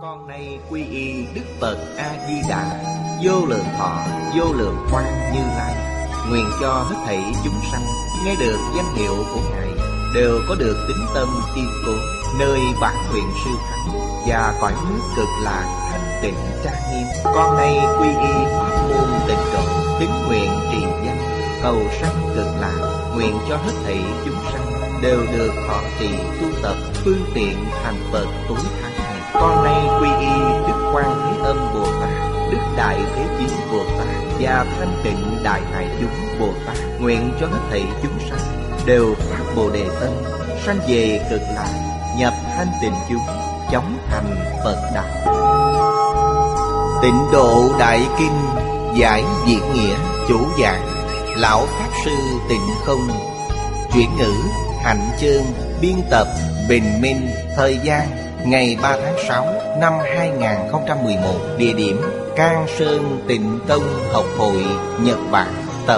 Con nay quy y Đức Phật A-di-đà, vô lượng thọ, vô lượng quang Như Lai. Nguyện cho hết thảy chúng sanh nghe được danh hiệu của Ngài đều có được tín tâm kiên cố, nơi bản nguyện siêu thắng và cõi nước cực lạc thanh tịnh trang nghiêm. Con nay quy y pháp môn Tịnh độ, tín nguyện trì danh, cầu sanh cực lạc. Nguyện cho hết thảy chúng sanh đều được thọ trì tu tập phương tiện thành Phật tối thắng này. Con nay quy y Đức Quan Thế Âm Bồ Tát, Đức Đại Thế Chí Bồ Tát và Thanh Tịnh Đại Hải Chúng Bồ Tát. Nguyện cho hết thảy chúng sanh đều phát Bồ Đề tâm, sanh về cực lạc, nhập thanh tịnh chúng, chóng thành Phật đạo. Tịnh Độ Đại Kinh giải diễn nghĩa, chủ giảng Lão Pháp Sư Tịnh Không, chuyển ngữ Hạnh Chương, biên tập Bình Minh. Thời gian ngày 3 tháng 6 năm 2011. Địa điểm Cang Sơn Tịnh Tông Học Hội, Nhật Bản. Tập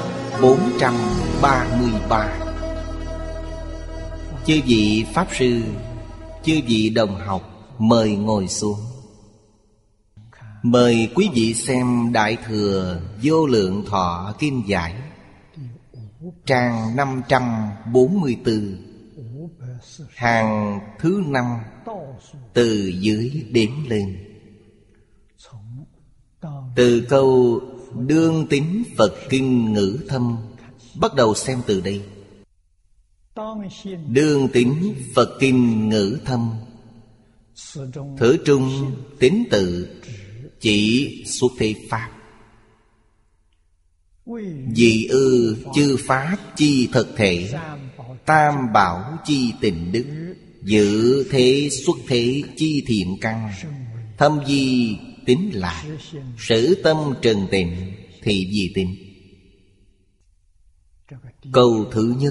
433. Chư vị Pháp Sư, chư vị đồng học, mời ngồi xuống. Mời quý vị xem Đại Thừa Vô Lượng Thọ Kinh giải, trang 544, hàng thứ 5, từ dưới đếm lên. Từ câu đương tín Phật Kinh ngữ thâm bắt đầu xem từ đây. Đương tín Phật Kinh ngữ thâm, thử trung tín tự chỉ xuất thế Pháp. Vì ư chư Pháp chi thực thể, tam bảo chi tịnh đức, giữ thế xuất thế chi thiện căn, thâm di tín lạc, sử tâm trần tịnh thì gì tín. Câu thứ nhất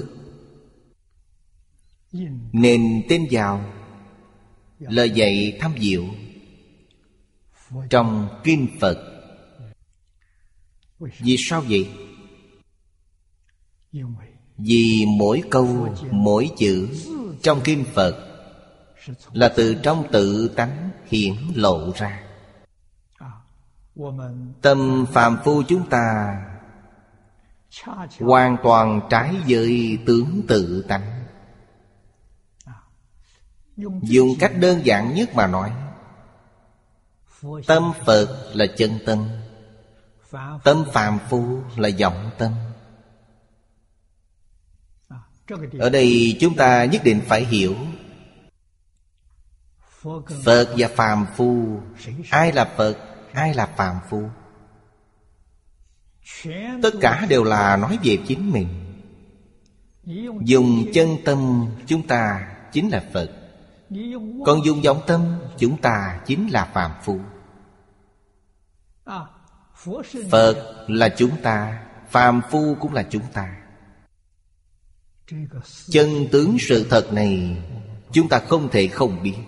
nên tin vào lời dạy thâm diệu trong kinh Phật. Vì sao vậy? Vì mỗi câu, mỗi chữ trong kinh Phật là từ trong tự tánh hiển lộ ra. Tâm phàm phu chúng ta hoàn toàn trái với tướng tự tánh. Dùng cách đơn giản nhất mà nói, tâm Phật là chân tâm, tâm phàm phu là vọng tâm. Ở đây chúng ta nhất định phải hiểu Phật và phàm phu. Ai là Phật, ai là phàm phu? Tất cả đều là nói về chính mình. Dùng chân tâm chúng ta chính là Phật, còn dùng vọng tâm chúng ta chính là phàm phu. Phật là chúng ta, phàm phu cũng là chúng ta. Chân tướng sự thật này chúng ta không thể không biết.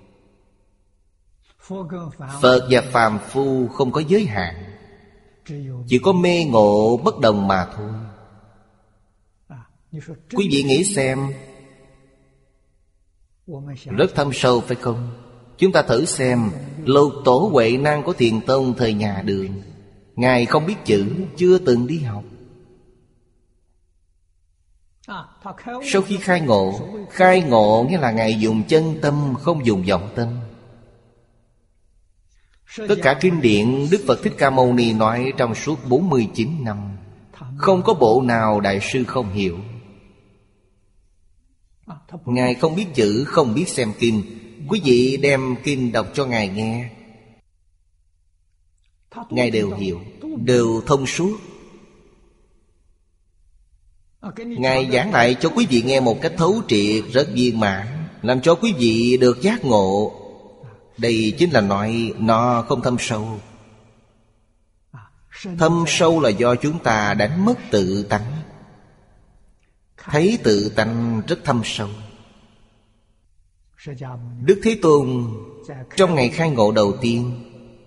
Phật và phàm phu không có giới hạn, chỉ có mê ngộ bất đồng mà thôi. Quý vị nghĩ xem, rất thâm sâu phải không? Chúng ta thử xem Lục Tổ Huệ Năng của Thiền Tông thời nhà Đường. Ngài không biết chữ, chưa từng đi học. Sau khi khai ngộ nghĩa là Ngài dùng chân tâm, không dùng vọng tâm. Tất cả kinh điển Đức Phật Thích Ca Mâu Ni nói trong suốt 49 năm, không có bộ nào Đại sư không hiểu. Ngài không biết chữ, không biết xem kinh. Quý vị đem kinh đọc cho Ngài nghe, Ngài đều hiểu, đều thông suốt. Ngài giảng lại cho quý vị nghe một cách thấu triệt, rất viên mãn, làm cho quý vị được giác ngộ. Đây chính là nói nó không thâm sâu. Thâm sâu là do chúng ta đánh mất tự tánh. Thấy tự tánh rất thâm sâu. Đức Thế Tôn trong ngày khai ngộ đầu tiên,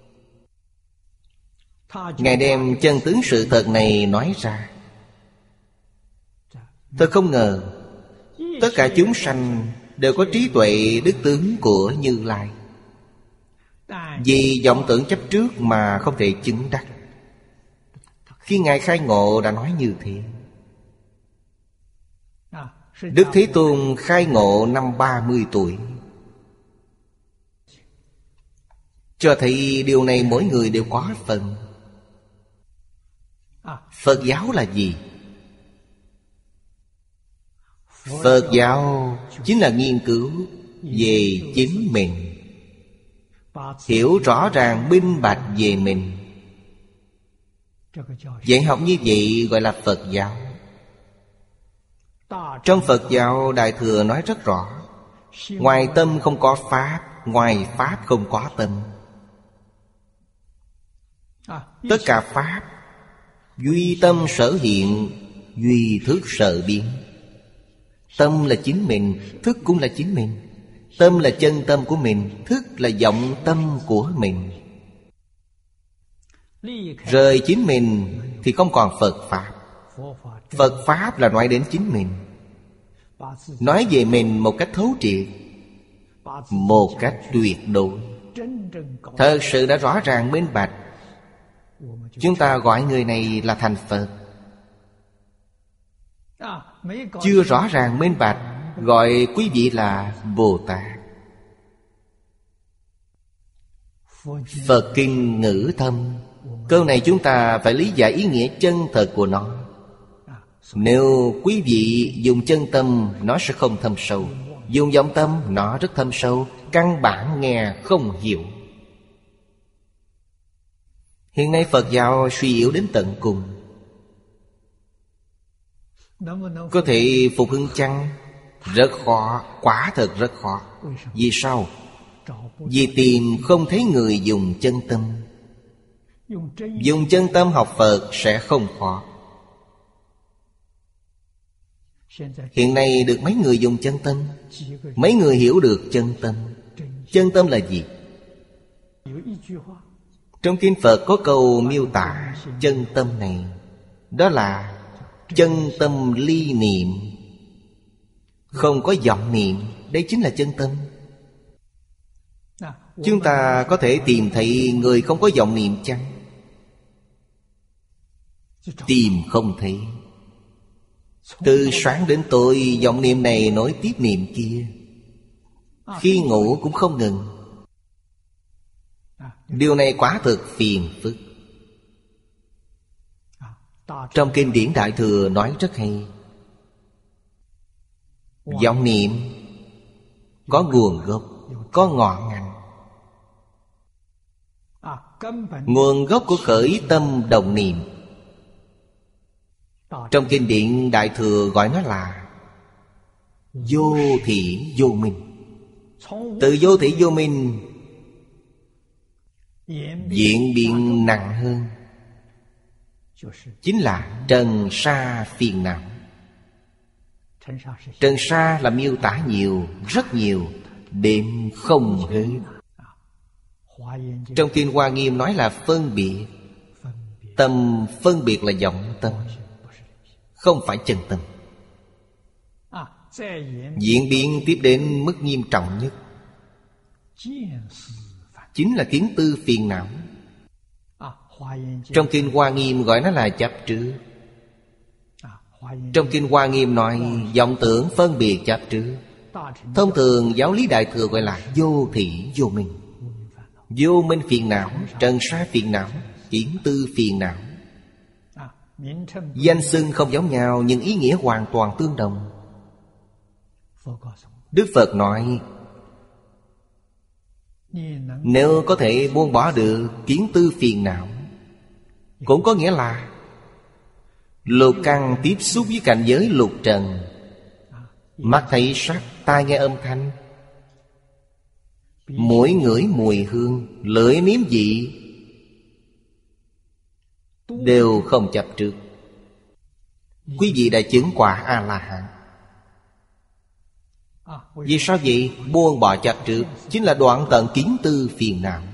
Ngài đem chân tướng sự thật này nói ra. Thật không ngờ tất cả chúng sanh đều có trí tuệ đức tướng của Như Lai. Vì vọng tưởng chấp trước mà không thể chứng đắc. Khi Ngài khai ngộ đã nói như thế. Đức Thế Tôn khai ngộ năm 30 tuổi, cho thấy điều này mỗi người đều có phần. Phật giáo là gì? Phật giáo chính là nghiên cứu về chính mình, hiểu rõ ràng minh bạch về mình. Dạy học như vậy gọi là Phật giáo. Trong Phật giáo Đại Thừa nói rất rõ: ngoài tâm không có Pháp, ngoài Pháp không có tâm. Tất cả Pháp duy tâm sở hiện, duy thức sở biến. Tâm là chính mình, thức cũng là chính mình. Tâm là chân tâm của mình, thức là vọng tâm của mình. Rời chính mình thì không còn Phật Pháp. Phật Pháp là nói đến chính mình, nói về mình một cách thấu triệt, một cách tuyệt đối. Thật sự đã rõ ràng minh bạch, chúng ta gọi người này là thành Phật. Chưa rõ ràng minh bạch, gọi quý vị là Bồ Tát. Phật kinh ngữ thâm, câu này chúng ta phải lý giải ý nghĩa chân thật của nó. Nếu quý vị dùng chân tâm, nó sẽ không thâm sâu. Dùng vọng tâm, nó rất thâm sâu, căn bản nghe không hiểu. Hiện nay Phật giáo suy yếu đến tận cùng. Có thể phục hưng chăng? Rất khó, quả thật rất khó. Vì sao? Vì tìm không thấy người dùng chân tâm. Dùng chân tâm học Phật sẽ không khó. Hiện nay được mấy người dùng chân tâm? Mấy người hiểu được chân tâm? Chân tâm là gì? Trong kinh Phật có câu miêu tả chân tâm này, đó là chân tâm ly niệm, không có vọng niệm. Đây chính là chân tâm. Chúng ta có thể tìm thấy người không có vọng niệm chăng? Tìm không thấy. Từ sáng đến tối vọng niệm này nối tiếp niệm kia, khi ngủ cũng không ngừng. Điều này quả thực phiền phức. Trong kinh điển Đại Thừa nói rất hay. Vọng niệm có nguồn gốc, có ngọn ngành. Nguồn gốc của khởi tâm đồng niệm, trong kinh điển Đại Thừa gọi nó là vô thỉ vô minh. Từ vô thỉ vô minh diễn biến nặng hơn, chính là trần sa phiền não. Trần sa là miêu tả nhiều, rất nhiều, đếm không hết. Trong kinh Hoa Nghiêm nói là phân biệt. Tâm phân biệt là vọng tâm, không phải chân tâm. Diễn biến tiếp đến mức nghiêm trọng nhất chính là kiến tư phiền não. Trong kinh Hoa Nghiêm gọi nó là chấp trước. Trong kinh Hoa Nghiêm nói vọng tưởng phân biệt chấp trước. Thông thường giáo lý Đại Thừa gọi là vô thỉ vô minh. Vô minh phiền não, trần sa phiền não, kiến tư phiền não. Danh xưng không giống nhau nhưng ý nghĩa hoàn toàn tương đồng. Đức Phật nói, nếu có thể buông bỏ được kiến tư phiền não, cũng có nghĩa là lục căn tiếp xúc với cảnh giới lục trần. Mắt thấy sắc, tai nghe âm thanh, mũi ngửi mùi hương, lưỡi nếm vị, đều không chấp trước. Quý vị đã chứng quả A-la-hán. Vì sao vậy? Buông bỏ chấp trước chính là đoạn tận kiến tư phiền não.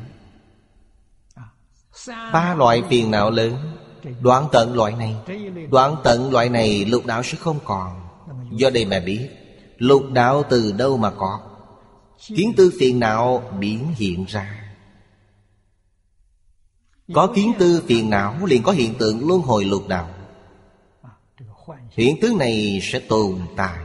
3 loại phiền não lớn, đoạn tận loại này. Đoạn tận loại này lục đạo sẽ không còn. Do đây mà biết lục đạo từ đâu mà có. Kiến tư phiền não biến hiện ra. Có kiến tư phiền não liền có hiện tượng luân hồi lục đạo. Hiện tướng này sẽ tồn tại.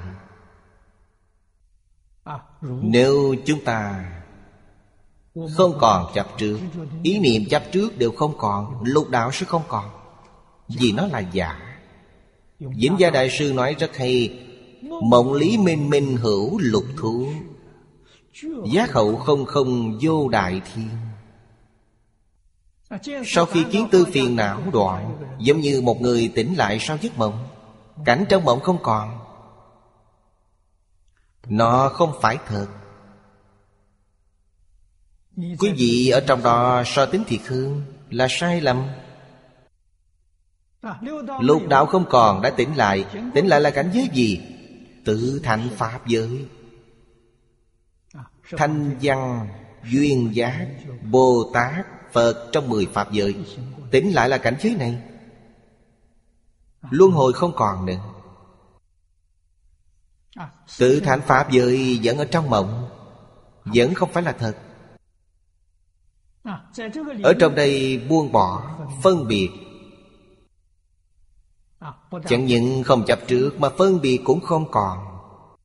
Nếu chúng ta không còn chấp trước, ý niệm chấp trước đều không còn, lục đạo sẽ không còn. Vì nó là giả. Vĩnh Gia Đại Sư nói rất hay: mộng lý minh minh hữu lục thú, giác hậu không không vô đại thiên. Sau khi kiến tư phiền não đoạn, giống như một người tỉnh lại sau giấc mộng. Cảnh trong mộng không còn. Nó không phải thật. Quý vị ở trong đó so tính thiệt hư là sai lầm. Lục đạo không còn đã tỉnh lại. Tỉnh lại là cảnh giới gì? Tự thành pháp giới. Thanh văn, duyên giác, Bồ Tát, Phật trong 10 pháp giới. Tỉnh lại là cảnh giới này. Luân hồi không còn nữa. Tự thành pháp giới vẫn ở trong mộng, vẫn không phải là thật. Ở trong đây buông bỏ, phân biệt. Chẳng những không chấp trước mà phân biệt cũng không còn.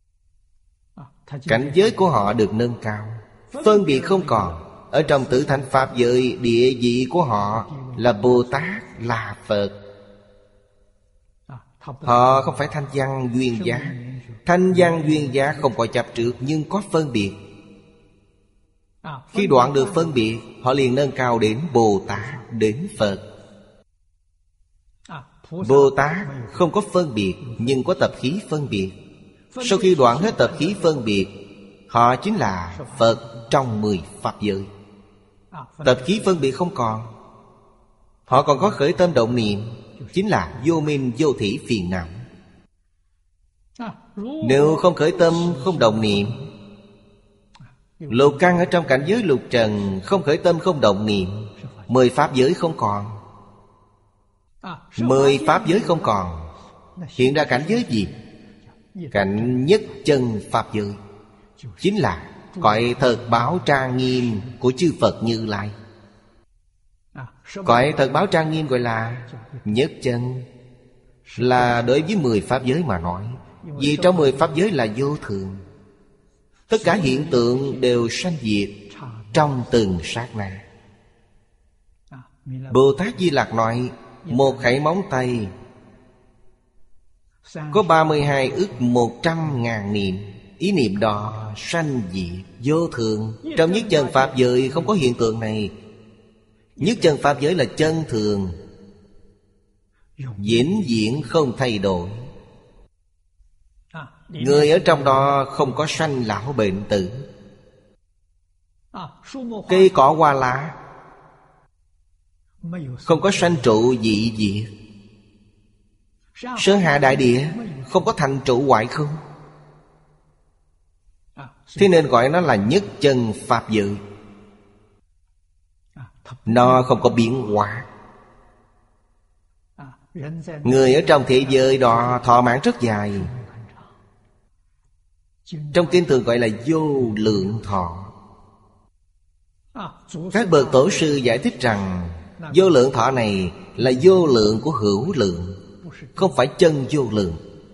Cảnh giới của họ được nâng cao, phân biệt không còn. Ở trong tự thành pháp giới, địa vị của họ là Bồ Tát, là Phật. Họ không phải thanh văn duyên giác. Thanh văn duyên giác không có chấp trước nhưng có phân biệt. Khi đoạn được phân biệt, họ liền nâng cao đến Bồ Tát, đến Phật. Bồ Tát không có phân biệt nhưng có tập khí phân biệt. Sau khi đoạn hết tập khí phân biệt, họ chính là Phật trong 10 pháp giới. Tập khí phân biệt không còn. Họ còn có khởi tâm động niệm, chính là vô minh vô thỉ phiền não. Nếu không khởi tâm, không động niệm, lục căn ở trong cảnh giới lục trần, không khởi tâm, không động niệm, 10 pháp giới không còn. 10 pháp giới không còn. Hiện ra cảnh giới gì? Cảnh nhất chân pháp giới, chính là cõi thật báo trang nghiêm của chư Phật Như Lai. Cõi thật báo trang nghiêm gọi là nhất chân, là đối với 10 pháp giới mà nói. Vì trong 10 pháp giới là vô thường. Tất cả hiện tượng đều sanh diệt trong từng sát na. Bồ Tát Di Lặc nói: một khẩy móng tay có 32 ức 100.000 niệm. Ý niệm đó sanh diệt vô thường. Trong nhất chân pháp giới không có hiện tượng này. Nhất chân pháp giới là chân thường, vĩnh viễn không thay đổi. Người ở trong đó không có sanh lão bệnh tử. Cây cỏ hoa lá không có sanh trụ dị diệt. Sơn hạ đại địa không có thành trụ hoại không. Thế nên gọi nó là nhất chân pháp giới. Nó không có biến hóa. Người ở trong thế giới đó thọ mạng rất dài. Trong kinh thường gọi là vô lượng thọ. Các bậc tổ sư giải thích rằng vô lượng thọ này là vô lượng của hữu lượng, không phải chân vô lượng.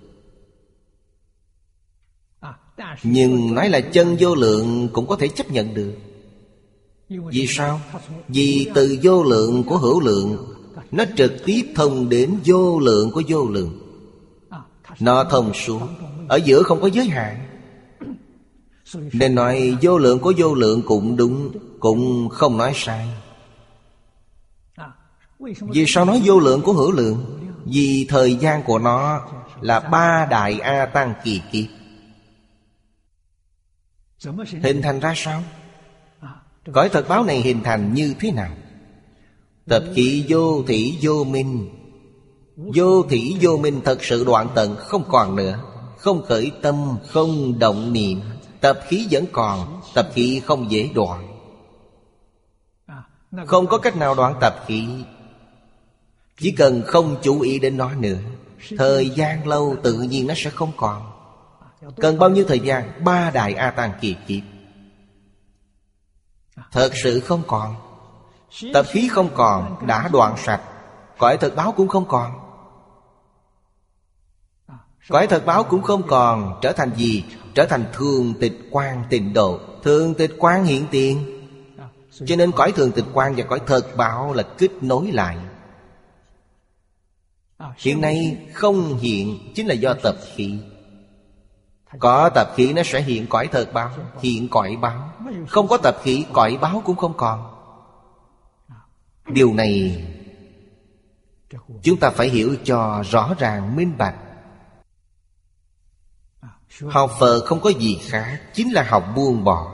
Nhưng nói là chân vô lượng cũng có thể chấp nhận được. Vì sao? Vì từ vô lượng của hữu lượng, nó trực tiếp thông đến vô lượng của vô lượng. Nó thông xuống, ở giữa không có giới hạn. Nên nói vô lượng của vô lượng cũng đúng, cũng không nói sai. Vì sao nói vô lượng của hữu lượng? Vì thời gian của nó là 3 đại A Tăng kỳ kiếp. Hình thành ra sao? Cõi thật báo này hình thành như thế nào? Tập khí vô thỉ vô minh. Vô thỉ vô minh thật sự đoạn tận, không còn nữa. Không khởi tâm, không động niệm. Tập khí vẫn còn, tập khí không dễ đoạn. Không có cách nào đoạn tập khí. Chỉ cần không chú ý đến nó nữa, thời gian lâu tự nhiên nó sẽ không còn. Cần bao nhiêu thời gian? 3 đại A Tăng kỳ kiếp. Thật sự không còn. Tập khí không còn, đã đoạn sạch. Cõi thật báo cũng không còn. Cõi thật báo cũng không còn. Trở thành gì? Trở thành thường tịch quang tịnh độ. Thường tịch quang hiện tiền. Cho nên cõi thường tịch quang và cõi thật báo là kết nối lại. Hiện nay không hiện chính là do tập khí. Có tập khí nó sẽ hiện cõi thật báo, hiện cõi báo. Không có tập khí, cõi báo cũng không còn. Điều này chúng ta phải hiểu cho rõ ràng minh bạch. Học Phật không có gì khác, chính là học buông bỏ.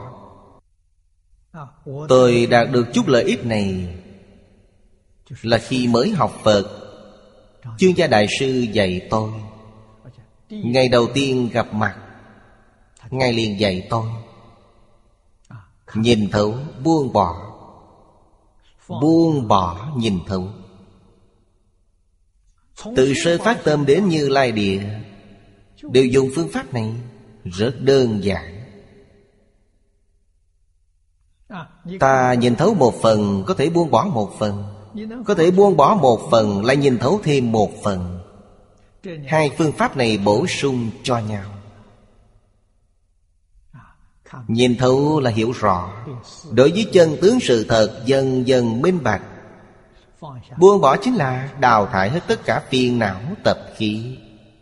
Tôi đạt được chút lợi ích này là khi mới học Phật, Chương Gia Đại Sư dạy tôi. Ngày đầu tiên gặp mặt, Ngài liền dạy tôi nhìn thấu, buông bỏ. Buông bỏ, nhìn thấu. Từ sơ phát tâm đến Như Lai Địa đều dùng phương pháp này. Rất đơn giản. Ta nhìn thấu một phần, có thể buông bỏ một phần. Có thể buông bỏ một phần, lại nhìn thấu thêm một phần. Hai phương pháp này bổ sung cho nhau. Nhìn thấu là hiểu rõ. Đối với chân tướng sự thật dần dần minh bạch. Buông bỏ chính là đào thải hết tất cả phiền não tập khí.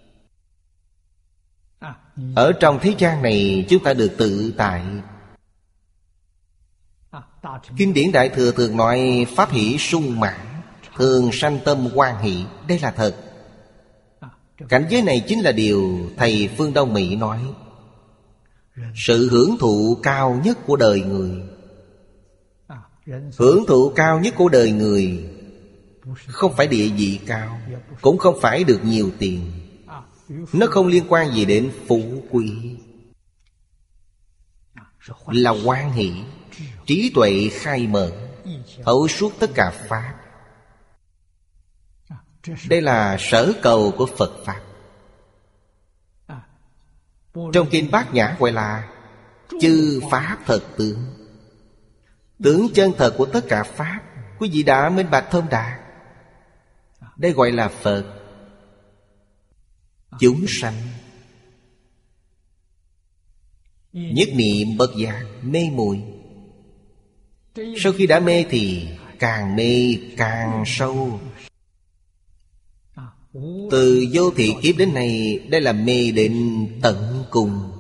Ở trong thế gian này chúng ta được tự tại. Kinh điển Đại Thừa thường nói pháp hỷ sung mãn, thường sanh tâm hoan hỷ. Đây là thật. Cảnh giới này chính là điều thầy phương Đông Mỹ nói. Sự hưởng thụ cao nhất của đời người. Hưởng thụ cao nhất của đời người không phải địa vị cao, cũng không phải được nhiều tiền. Nó không liên quan gì đến phú quý. Là hoan hỷ, trí tuệ khai mở, thấu suốt tất cả pháp. Đây là sở cầu của Phật Pháp. Trong kinh Bát Nhã gọi là chư pháp thật tướng. Tướng chân thật của tất cả pháp, quý vị đã minh bạch thông đạt. Đây gọi là Phật. Chúng sanh nhất niệm bất giác mê muội. Sau khi đã mê thì càng mê càng sâu. Từ vô thị kiếp đến nay, đây là mê đến tận cùng.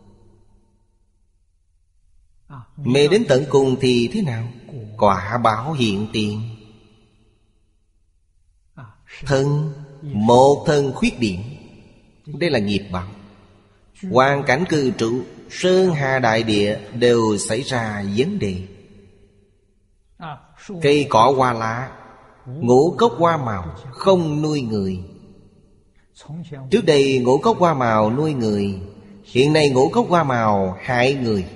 Mê đến tận cùng thì thế nào? Quả báo hiện tiền. Thân, một thân khuyết điểm. Đây là nghiệp báo. Hoàn cảnh cư trụ, sơn hà đại địa đều xảy ra vấn đề. Cây cỏ hoa lá, ngũ cốc hoa màu không nuôi người. Trước đây ngũ cốc hoa màu nuôi người, hiện nay ngũ cốc hoa màu hại người.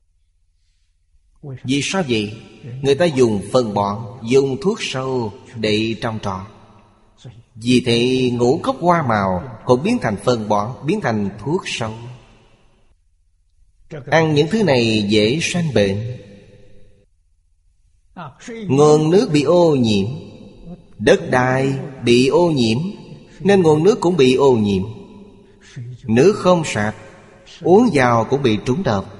Vì sao vậy? Người ta dùng phân bón, dùng thuốc sâu để trồng trọt. Vì thế ngũ cốc hoa màu cũng biến thành phân bón, biến thành thuốc sâu. Ăn những thứ này dễ sanh bệnh. Nguồn nước bị ô nhiễm, đất đai bị ô nhiễm, nên nguồn nước cũng bị ô nhiễm. Nước không sạch, uống vào cũng bị trúng độc.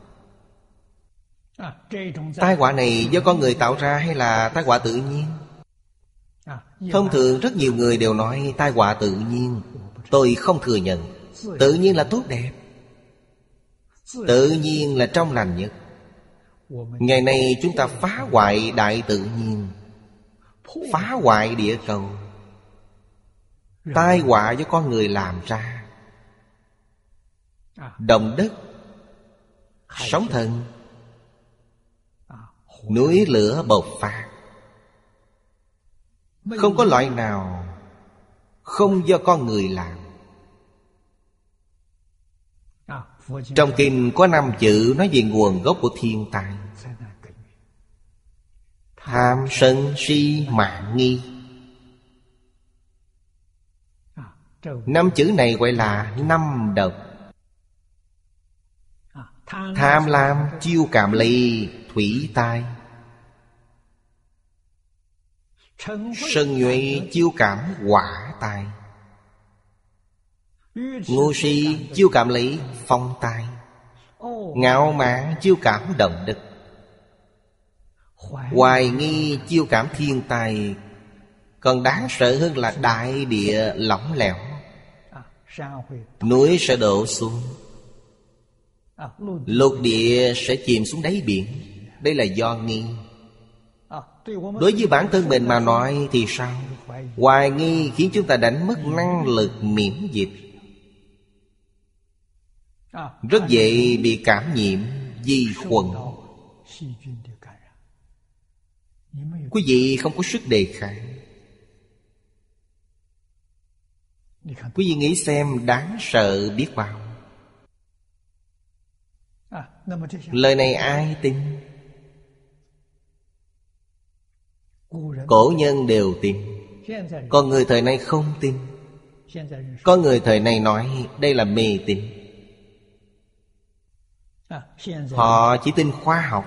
Tai họa này do con người tạo ra hay là tai họa tự nhiên? Thông thường rất nhiều người đều nói tai họa tự nhiên. Tôi không thừa nhận. Tự nhiên là tốt đẹp, tự nhiên là trong lành nhất. Ngày nay chúng ta phá hoại đại tự nhiên, phá hoại địa cầu. Tai họa do con người làm ra. Động đất, sóng thần, núi lửa bộc phát. Không có loại nào không do con người làm. Trong kinh có 5 chữ nói về nguồn gốc của thiên tai: tham, sân, si, mạn, nghi. 5 chữ này gọi là 5 độc. Tham lam chiêu cảm ly thủy tai. Sân nhuệ chiêu cảm hỏa tài, ngu si chiêu cảm lấy phong tài, ngạo mạn chiêu cảm động đất, hoài nghi chiêu cảm thiên tai. Còn đáng sợ hơn là đại địa lỏng lẻo, núi sẽ đổ xuống, lục địa sẽ chìm xuống đáy biển. Đây là do nghi. Đối với bản thân mình mà nói thì sao? Hoài nghi khiến chúng ta đánh mất năng lực miễn dịch, rất dễ bị cảm nhiễm vi khuẩn. Quý vị không có sức đề kháng. Quý vị nghĩ xem đáng sợ biết bao. Lời này ai tin? Cổ nhân đều tin. Con người thời nay không tin. Có người thời nay nói đây là mê tín. Họ chỉ tin khoa học.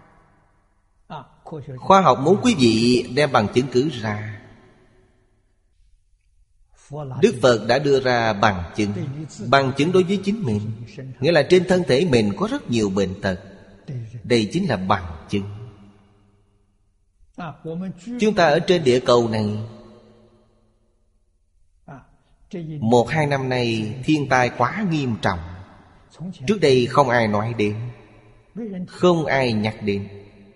Khoa học muốn quý vị đem bằng chứng cứ ra. Đức Phật đã đưa ra bằng chứng. Bằng chứng đối với chính mình, nghĩa là trên thân thể mình có rất nhiều bệnh tật. Đây chính là bằng chứng. Chúng ta ở trên địa cầu này 1-2 năm nay thiên tai quá nghiêm trọng. Trước đây không ai nói đến, không ai nhắc đến.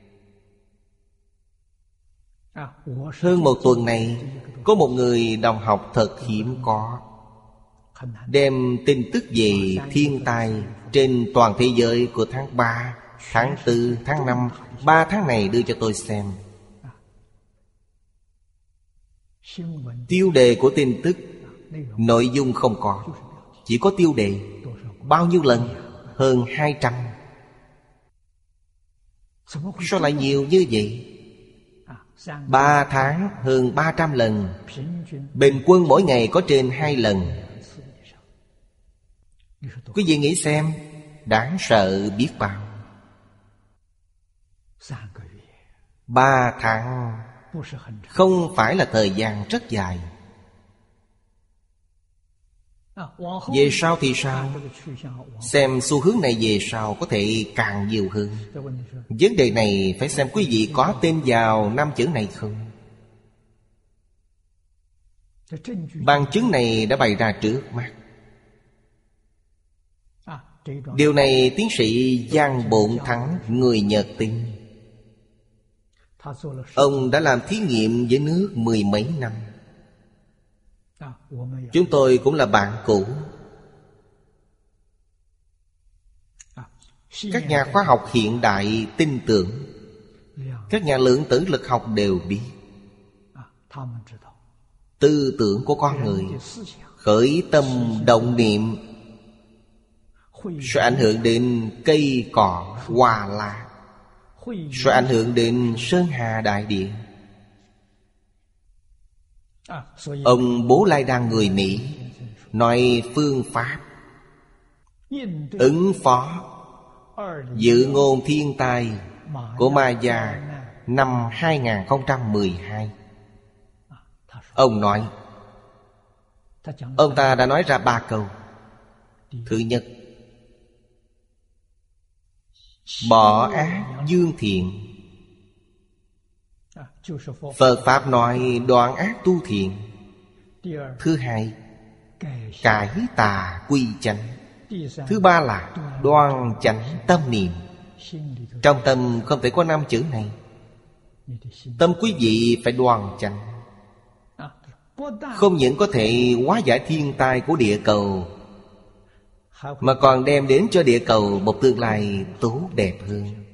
Hơn một tuần này, có một người đồng học thật hiếm có đem tin tức về thiên tai trên toàn thế giới của tháng 3, tháng 4, tháng 5, 3 tháng này đưa cho tôi xem. Tiêu đề của tin tức, nội dung không có, chỉ có tiêu đề. Bao nhiêu lần? Hơn 200. Sao lại nhiều như vậy? 3 tháng hơn 300 lần. Bình quân mỗi ngày có trên 2 lần. Quý vị nghĩ xem, đáng sợ biết bao. 3 tháng không phải là thời gian rất dài. Về sau thì sao? Xem xu hướng này về sau có thể càng nhiều hơn. Vấn đề này phải xem quý vị có tin vào 5 chữ này không. Bằng chứng này đã bày ra trước mắt. Điều này tiến sĩ Giang Bộn Thắng, người Nhật tin. Ông đã làm thí nghiệm với nước 10 mấy năm. Chúng tôi cũng là bạn cũ. Các nhà khoa học hiện đại tin tưởng. Các nhà lượng tử lực học đều biết tư tưởng của con người, khởi tâm động niệm sẽ ảnh hưởng đến cây cỏ hoa lá, sẽ ảnh hưởng đến sơn hà đại địa. Ông Bố Lai Đan người Mỹ nói phương pháp ứng phó dự ngôn thiên tai của Maya năm 2012. Ông nói, ông ta đã nói ra 3 câu. Thứ nhất, bỏ ác dương thiện. Phật Pháp nói đoạn ác tu thiện. Thứ hai, cải tà quy chánh. Thứ ba là đoan chánh tâm niệm. Trong tâm không thể có 5 chữ này. Tâm quý vị phải đoan chánh. Không những có thể hóa giải thiên tai của địa cầu, mà còn đem đến cho địa cầu một tương lai tốt đẹp hơn.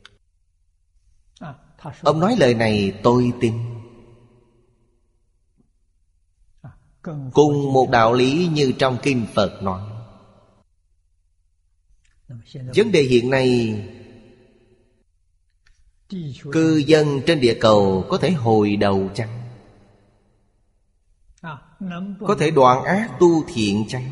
Ông nói lời này tôi tin. Cùng một đạo lý như trong Kinh Phật nói. Vấn đề hiện nay, cư dân trên địa cầu có thể hồi đầu chăng? Có thể đoạn ác tu thiện chăng?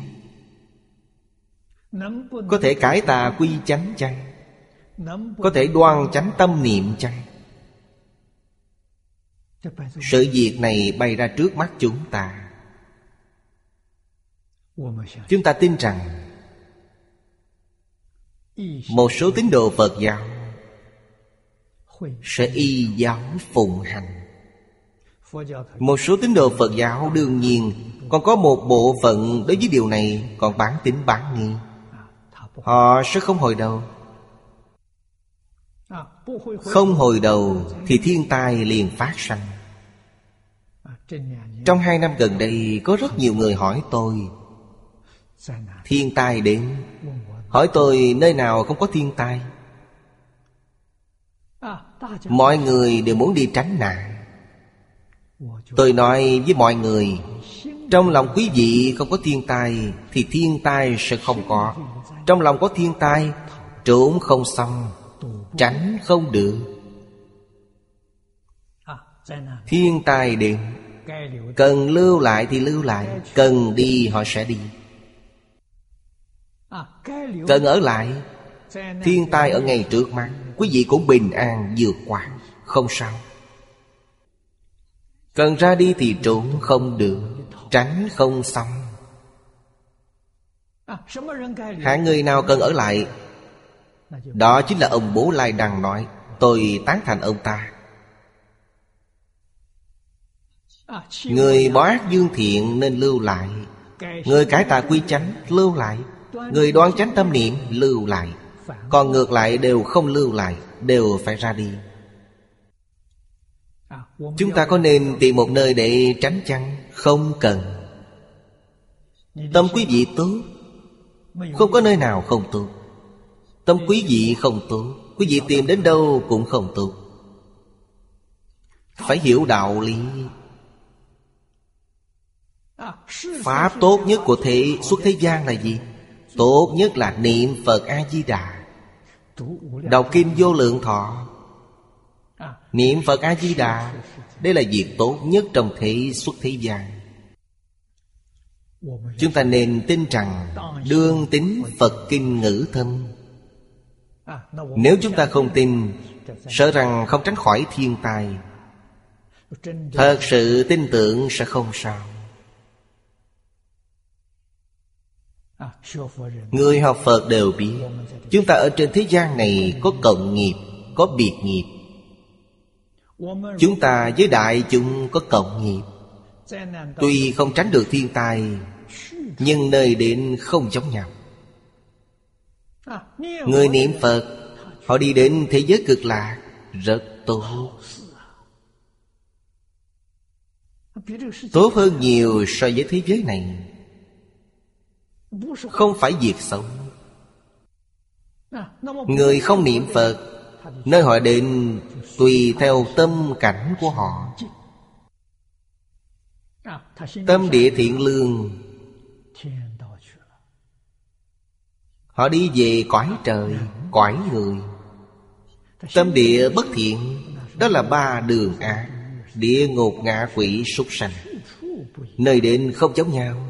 Có thể cải tà quy chánh chăng? Có thể đoan chánh tâm niệm chăng? Sự việc này bày ra trước mắt chúng ta. Chúng ta tin rằng một số tín đồ Phật giáo sẽ y giáo phụng hành. Một số tín đồ Phật giáo đương nhiên còn có một bộ phận đối với điều này còn bán tín bán nghi. Họ sẽ không hồi đầu. Không hồi đầu thì thiên tai liền phát sanh. Trong 2 năm gần đây có rất nhiều người hỏi tôi thiên tai đến. Hỏi tôi nơi nào không có thiên tai. Mọi người đều muốn đi tránh nạn. Tôi nói với mọi người, trong lòng quý vị không có thiên tai thì thiên tai sẽ không có. Trong lòng có thiên tai, trốn không xong, tránh không được. Thiên tai đến, cần lưu lại thì lưu lại, cần đi họ sẽ đi. Cần ở lại, thiên tai ở ngay trước mắt, quý vị cũng bình an vượt qua, không sao. Cần ra đi thì trốn không được, tránh không xong. Hạng người nào cần ở lại? Đó chính là ông Bố Lai Đằng nói. Tôi tán thành ông ta. Người bỏ ác dương thiện nên lưu lại. Người cải tà quy chánh lưu lại. Người đoan chánh tâm niệm lưu lại. Còn ngược lại đều không lưu lại, đều phải ra đi. Chúng ta có nên tìm một nơi để tránh chăng? Không cần. Tâm quý vị tốt, không có nơi nào không tốt. Tâm quý vị không tốt, quý vị tìm đến đâu cũng không tốt. Phải hiểu đạo lý. Pháp tốt nhất của suốt thế gian là gì? Tốt nhất là niệm Phật A-di-đà, đọc kinh Vô Lượng Thọ. Niệm Phật A-di-đà, đây là việc tốt nhất trong suốt thế gian. Chúng ta nên tin rằng đương tín Phật kinh ngữ thâm. Nếu chúng ta không tin, sợ rằng không tránh khỏi thiên tai. Thật sự tin tưởng sẽ không sao. Người học Phật đều biết chúng ta ở trên thế gian này có cộng nghiệp, có biệt nghiệp. Chúng ta với đại chúng có cộng nghiệp. Tuy không tránh được thiên tai, nhưng nơi đến không giống nhau. Người niệm Phật, họ đi đến thế giới cực lạc rất tốt. Tốt hơn nhiều so với thế giới này. Không phải việc xấu. Người không niệm Phật, nơi họ đến tùy theo tâm cảnh của họ. Tâm địa thiện lương, họ đi về cõi trời, cõi người. Tâm địa bất thiện, đó là 3 đường ác: địa ngục, ngạ quỷ, súc sanh. Nơi đến không giống nhau,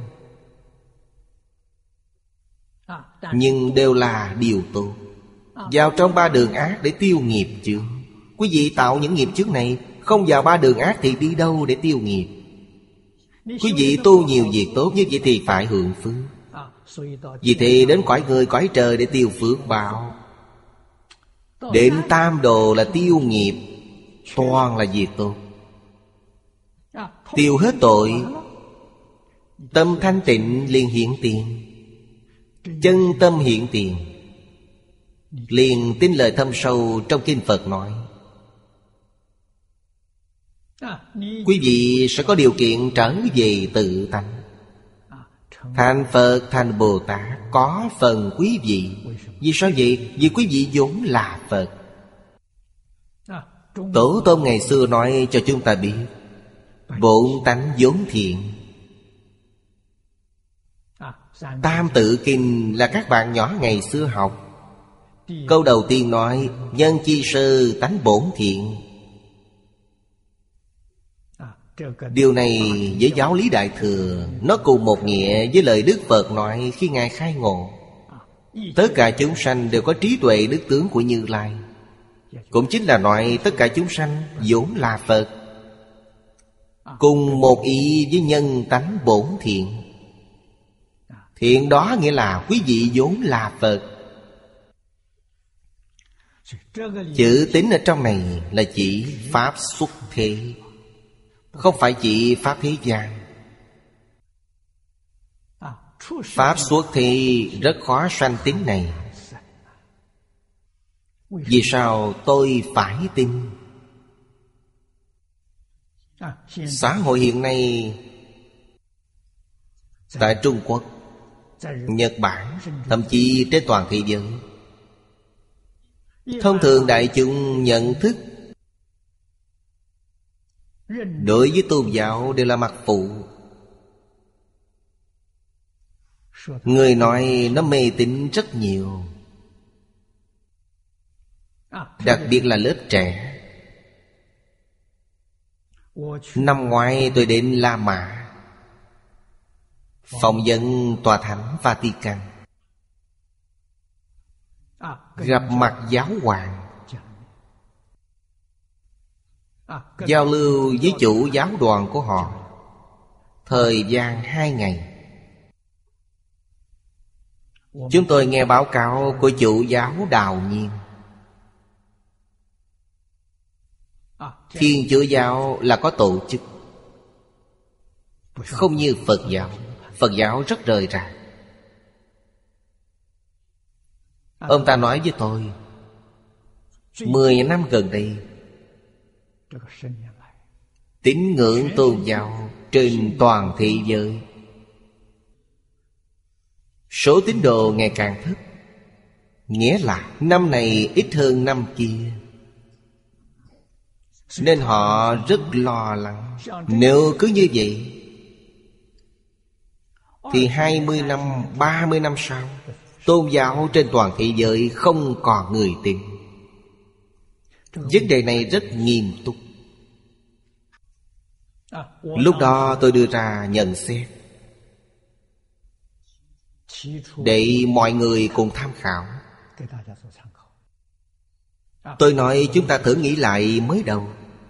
nhưng đều là điều tốt. Vào trong 3 đường ác để tiêu nghiệp chướng. Quý vị tạo những nghiệp chướng này, không vào 3 đường ác thì đi đâu để tiêu nghiệp? Quý vị tu nhiều việc tốt như vậy thì phải hưởng phước. Vì thế đến cõi người, cõi trời để tiêu phước báo. Đến tam đồ là tiêu nghiệp, toàn là việc tốt. Tiêu hết tội, tâm thanh tịnh liền hiện tiền. Chân tâm hiện tiền, liền tin lời thâm sâu trong kinh Phật nói. Quý vị sẽ có điều kiện trở về tự tánh. Thành Phật, thành Bồ Tát có phần quý vị. Vì sao vậy? Vì quý vị vốn là Phật. Tổ tông ngày xưa nói cho chúng ta biết, bổn tánh vốn thiện. Tam Tự Kinh là các bạn nhỏ ngày xưa học. Câu đầu tiên nói nhân chi sư tánh bổn thiện. Điều này với giáo lý Đại Thừa, nó cùng một nghĩa với lời Đức Phật nói khi Ngài khai ngộ. Tất cả chúng sanh đều có trí tuệ đức tướng của Như Lai. Cũng chính là nói tất cả chúng sanh vốn là Phật. cùng một ý với nhân tánh bổn thiện. Thiện đó nghĩa là quý vị vốn là Phật. Chữ tín ở trong này là chỉ Pháp xuất thế, không phải chỉ Pháp thế gian. Pháp xuất thế rất khó sanh tín này. Vì sao tôi phải tin? Xã hội hiện nay tại Trung Quốc, Nhật Bản, thậm chí trên toàn thế giới, thông thường đại chúng nhận thức đối với tôn giáo đều là mặc phụ. Người nói nó mê tín rất nhiều, đặc biệt là lớp trẻ. Năm ngoái tôi đến La Mã phỏng vấn tòa thánh Vatican, gặp mặt giáo hoàng, giao lưu với chủ giáo đoàn của họ, thời gian 2 ngày. Chúng tôi nghe báo cáo của chủ giáo Đào Nhiên. Thiên Chúa giáo là có tổ chức, không như Phật giáo. Phật giáo rất rời rạc. Ông ta nói với tôi, 10 năm gần đây, tín ngưỡng tôn giáo trên toàn thế giới, số tín đồ ngày càng thấp. Nghĩa là năm này ít hơn năm kia. Nên họ rất lo lắng. Nếu cứ như vậy thì 20 năm, 30 năm sau, tôn giáo trên toàn thế giới không còn người tin. Vấn đề này rất nghiêm túc. Lúc đó tôi đưa ra nhận xét để mọi người cùng tham khảo. Tôi nói chúng ta thử nghĩ lại mới đầu.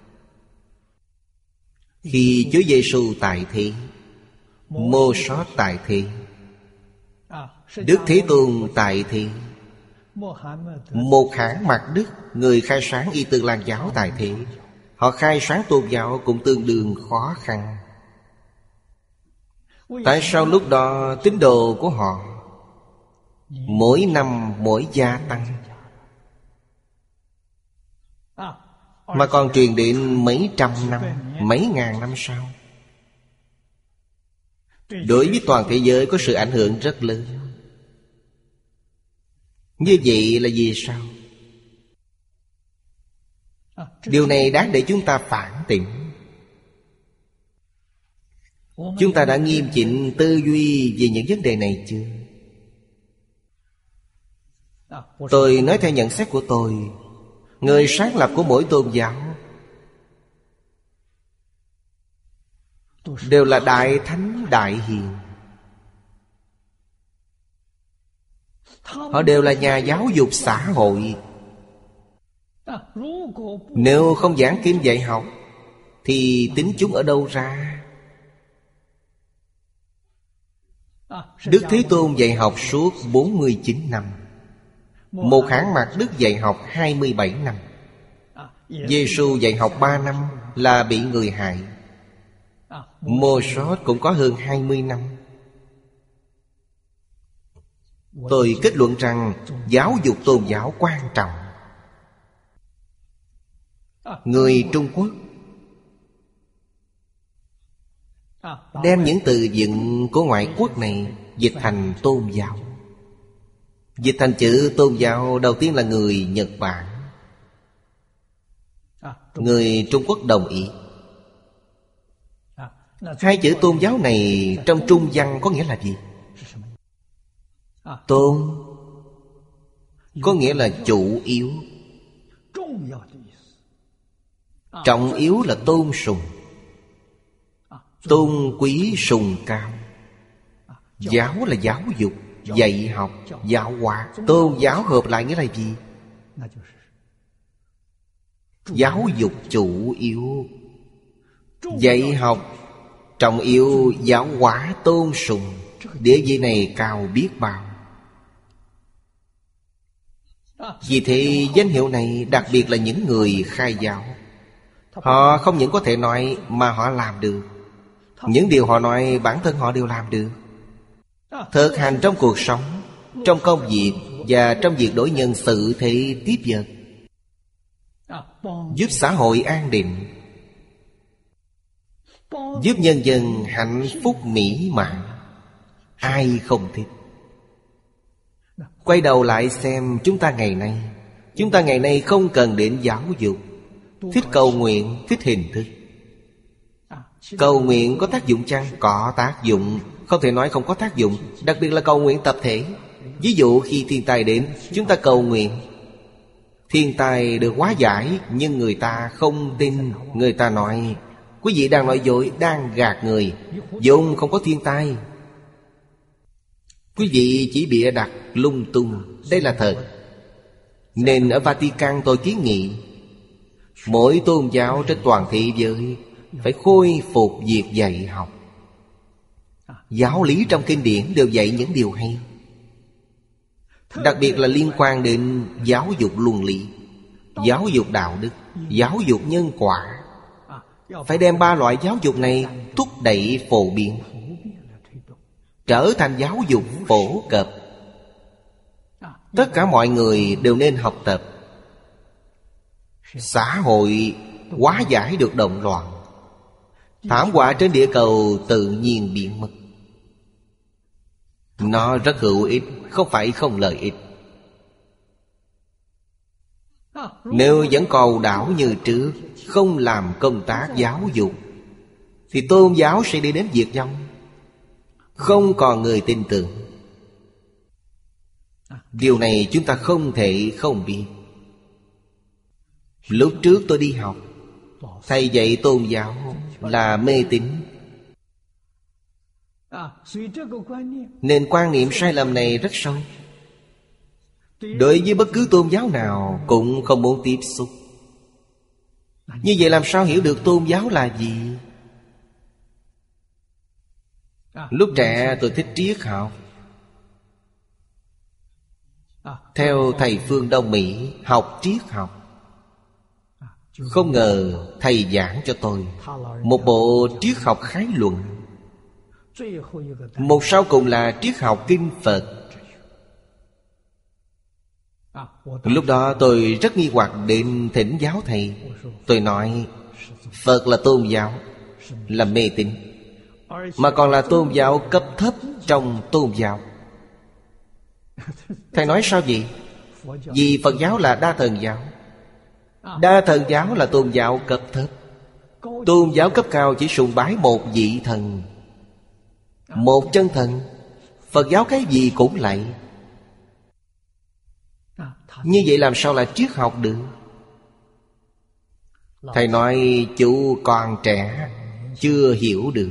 Khi Chúa Giêsu tại thế, Mô Sót tại thế, Đức Thế Tôn tại thế, Một Hãn Mặc Đức, người khai sáng Y Tư Lan giáo tại thế, họ khai sáng tôn giáo cũng tương đương khó khăn. Tại sao lúc đó tín đồ của họ mỗi năm mỗi gia tăng, mà còn truyền đến mấy trăm năm, mấy ngàn năm sau? Đối với toàn thế giới có sự ảnh hưởng rất lớn. Như vậy là vì sao? Điều này đáng để chúng ta phản tỉnh. Chúng ta đã nghiêm chỉnh tư duy về những vấn đề này chưa? Tôi nói theo nhận xét của tôi, người sáng lập của mỗi tôn giáo đều là đại thánh đại hiền. Họ đều là nhà giáo dục xã hội. Nếu không giảng kinh dạy học thì tính chúng ở đâu ra? Đức Thế Tôn dạy học suốt 49 năm, Một Hãn Mặc Đức dạy học 27 năm, Giêsu dạy học 3 năm là bị người hại. Mô Sót cũng có hơn 20 năm. Tôi kết luận rằng giáo dục tôn giáo quan trọng. Người Trung Quốc đem những từ vựng của ngoại quốc này dịch thành tôn giáo. Dịch thành chữ tôn giáo đầu tiên là người Nhật Bản. Người Trung Quốc đồng ý. Hai chữ tôn giáo này trong Trung văn có nghĩa là gì? Tôn có nghĩa là chủ yếu. Trọng yếu là tôn sùng, tôn quý sùng cao. Giáo là giáo dục, dạy học, giáo hóa. Tôn giáo hợp lại nghĩa là gì? Giáo dục chủ yếu, Dạy học trọng yếu giáo hóa tôn sùng, địa vị này cao biết bao. Vì thế danh hiệu này đặc biệt là những người khai giáo. Họ không những có thể nói mà họ làm được. Những điều họ nói bản thân họ đều làm được. Thực hành trong cuộc sống, trong công việc và trong việc đối nhân xử thế tiếp vật, giúp xã hội an định, giúp nhân dân hạnh phúc mỹ mãn. Ai không thích? Quay đầu lại xem chúng ta ngày nay. Chúng ta ngày nay không cần đến giáo dục. Thích cầu nguyện, thích hình thức. Cầu nguyện có tác dụng chăng? Có tác dụng. Không thể nói không có tác dụng. Đặc biệt là cầu nguyện tập thể. Ví dụ khi thiên tai đến, chúng ta cầu nguyện, thiên tai được hóa giải. Nhưng người ta không tin. Người ta nói quý vị đang nói dối, đang gạt người. Vốn không có thiên tai. Quý vị chỉ bịa đặt lung tung. Đây là thật. Nên ở Vatican tôi kiến nghị mỗi tôn giáo trên toàn thế giới phải khôi phục việc dạy học. Giáo lý trong kinh điển đều dạy những điều hay, đặc biệt là liên quan đến giáo dục luân lý, giáo dục đạo đức, giáo dục nhân quả. Phải đem ba loại giáo dục này thúc đẩy phổ biến, trở thành giáo dục phổ cập. Tất cả mọi người đều nên học tập. Xã hội hóa giải được động loạn, thảm họa trên địa cầu tự nhiên biến mất. Nó rất hữu ích, không phải không lợi ích. Nếu vẫn cầu đảo như trước, không làm công tác giáo dục, thì tôn giáo sẽ đi đến diệt vong, không còn người tin tưởng. Điều này chúng ta không thể không biết. Lúc trước tôi đi học, thầy dạy tôn giáo là mê tín, nên quan niệm sai lầm này rất sâu. Đối với bất cứ tôn giáo nào cũng không muốn tiếp xúc. Như vậy làm sao hiểu được tôn giáo là gì? Lúc trẻ tôi thích triết học. Theo thầy Phương Đông Mỹ học triết học. Không ngờ thầy giảng cho tôi một bộ triết học khái luận. Một sau cùng là triết học kinh Phật. Lúc đó tôi rất nghi hoặc đến thỉnh giáo thầy. Tôi nói Phật là tôn giáo, là mê tín, mà còn là tôn giáo cấp thấp trong tôn giáo. Thầy nói sao vậy? Vì Phật giáo là đa thần giáo. Đa thần giáo là tôn giáo cấp thấp. Tôn giáo cấp cao chỉ sùng bái một vị thần, một chân thần. Phật giáo cái gì cũng lạy. Như vậy làm sao là triết học được? Thầy nói chú còn trẻ, chưa hiểu được.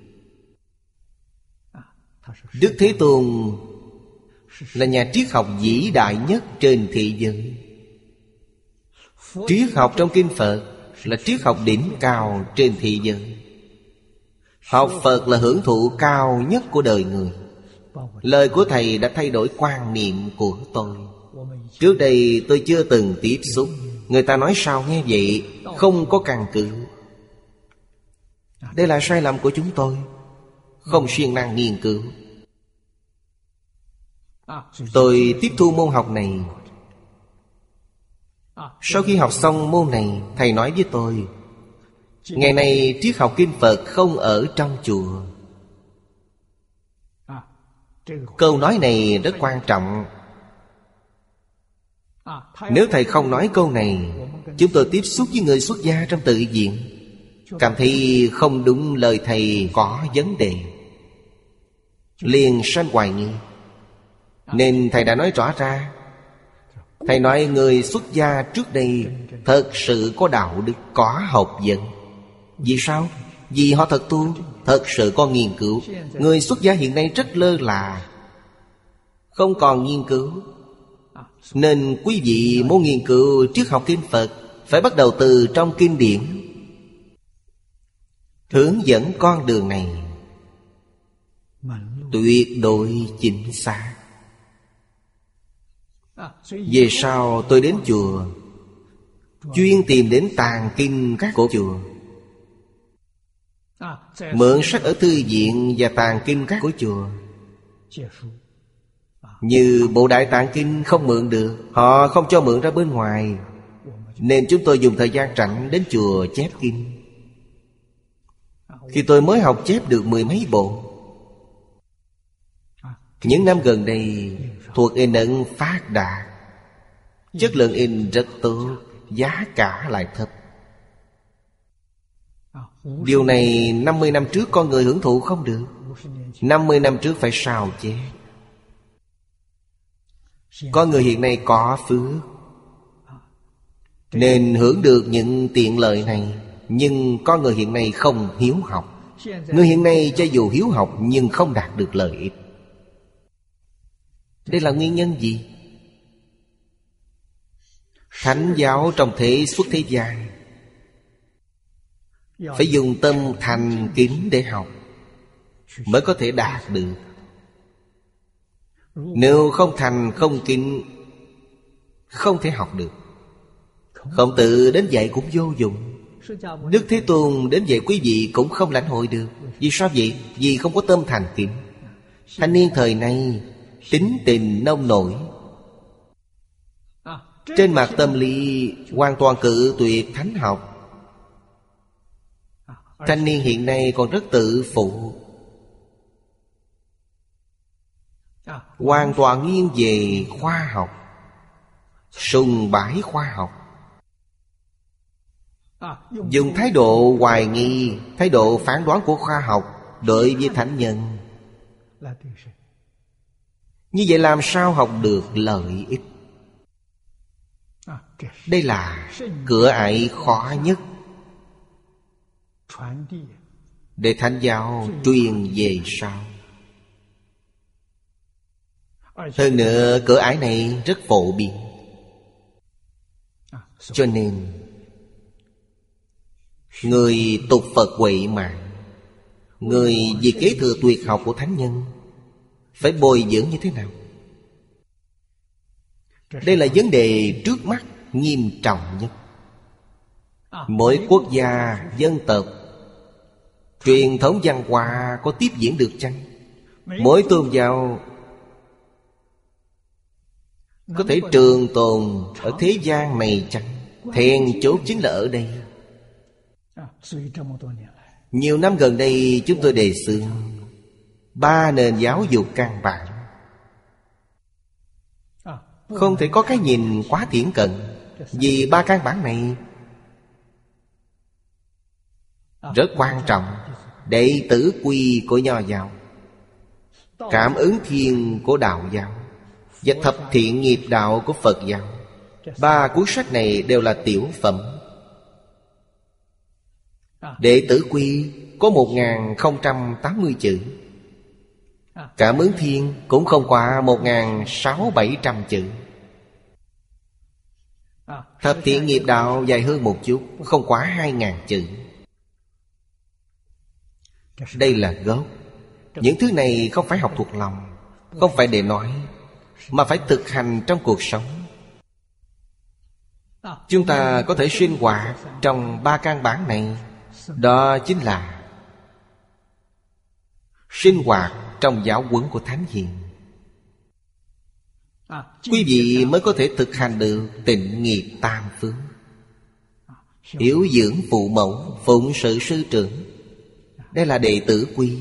Đức Thế Tôn là nhà triết học vĩ đại nhất trên thế giới. Triết học trong kinh Phật là triết học đỉnh cao trên thế giới. Học Phật là hưởng thụ cao nhất của đời người. Lời của thầy đã thay đổi quan niệm của tôi. Trước đây tôi chưa từng tiếp xúc. Người ta nói sao nghe vậy, không có căn cứ. Đây là sai lầm của chúng tôi, không siêng năng nghiên cứu. Tôi tiếp thu môn học này. Sau khi học xong môn này, thầy nói với tôi, ngày nay triết học kinh Phật không ở trong chùa. Câu nói này rất quan trọng. Nếu thầy không nói câu này, chúng tôi tiếp xúc với người xuất gia trong tự viện, cảm thấy không đúng, lời thầy có vấn đề, liền sanh hoài nghi. Nên thầy đã nói rõ ra. Thầy nói người xuất gia trước đây thật sự có đạo đức, có học vấn. Vì sao? Vì họ thật tu, thật sự có nghiên cứu. Người xuất gia hiện nay rất lơ là, không còn nghiên cứu. Nên quý vị muốn nghiên cứu triết học kinh Phật, phải bắt đầu từ trong kinh điển. hướng dẫn con đường này tuyệt đối chính xác. Về sau tôi đến chùa chuyên tìm đến tàng kinh các cổ chùa, mượn sách ở thư viện và tàng kinh các cổ chùa. Như bộ Đại Tạng Kinh không mượn được, họ không cho mượn ra bên ngoài, nên chúng tôi dùng thời gian rảnh đến chùa chép kinh. Khi tôi mới học chép được 10 mấy bộ. Những năm gần đây thuộc in ấn phát đạt, chất lượng in rất tốt, giá cả lại thấp. Điều này 50 năm trước con người hưởng thụ không được, 50 năm trước phải sao chép. Con người hiện nay có phước nên hưởng được những tiện lợi này. Nhưng con người hiện nay không hiếu học. Người hiện nay cho dù hiếu học nhưng không đạt được lợi ích. Đây là nguyên nhân gì? Thánh giáo trong thế xuất thế gian phải dùng tâm thành kính để học mới có thể đạt được. Nếu không thành không kính, không thể học được. Khổng Tử đến dạy cũng vô dụng. Đức Thế Tôn đến dạy quý vị cũng không lãnh hội được. Vì sao vậy? Vì không có tâm thành kính. Thanh niên thời nay tính tình nông nổi, trên mặt tâm lý hoàn toàn cự tuyệt thánh học. Thanh niên hiện nay còn rất tự phụ, hoàn toàn nghiêng về khoa học, sùng bái khoa học, dùng thái độ hoài nghi, thái độ phán đoán của khoa học đối với thánh nhân. Như vậy làm sao học được lợi ích? Đây là cửa ải khó nhất để thánh giáo truyền về sau. Hơn nữa cửa ải này rất phổ biến. Cho nên người tục Phật huệ mạng, người vì kế thừa tuyệt học của thánh nhân phải bồi dưỡng như thế nào? Đây là vấn đề trước mắt nghiêm trọng nhất. Mỗi quốc gia, dân tộc, truyền thống văn hóa có tiếp diễn được chăng? Mỗi tôn giáo có thể trường tồn ở thế gian này chăng? Then chốt chính là ở đây. Nhiều năm gần đây chúng tôi đề xướng 3 nền giáo dục căn bản. Không thể có cái nhìn quá thiển cận, vì 3 căn bản này rất quan trọng. Đệ tử quy của Nho giáo, Cảm ứng thiên của Đạo giáo và Thập thiện nghiệp đạo của Phật giáo. 3 cuốn sách này đều là tiểu phẩm. Đệ tử quy có 1080 chữ, Cảm ứng thiên cũng không qua 1600-1700 chữ. Thập thiện nghiệp đạo dài hơn một chút, không quá 2000 chữ. Đây là gốc. Những thứ này không phải học thuộc lòng, không phải để nói, mà phải thực hành trong cuộc sống. Chúng ta có thể sinh hoạt trong 3 căn bản này. Đó chính là sinh hoạt trong giáo huấn của Thánh Hiền. Quý vị mới có thể thực hành được tịnh nghiệp tam phước. Hiếu dưỡng phụ mẫu, phụng sự sư trưởng. Đây là đệ tử quy.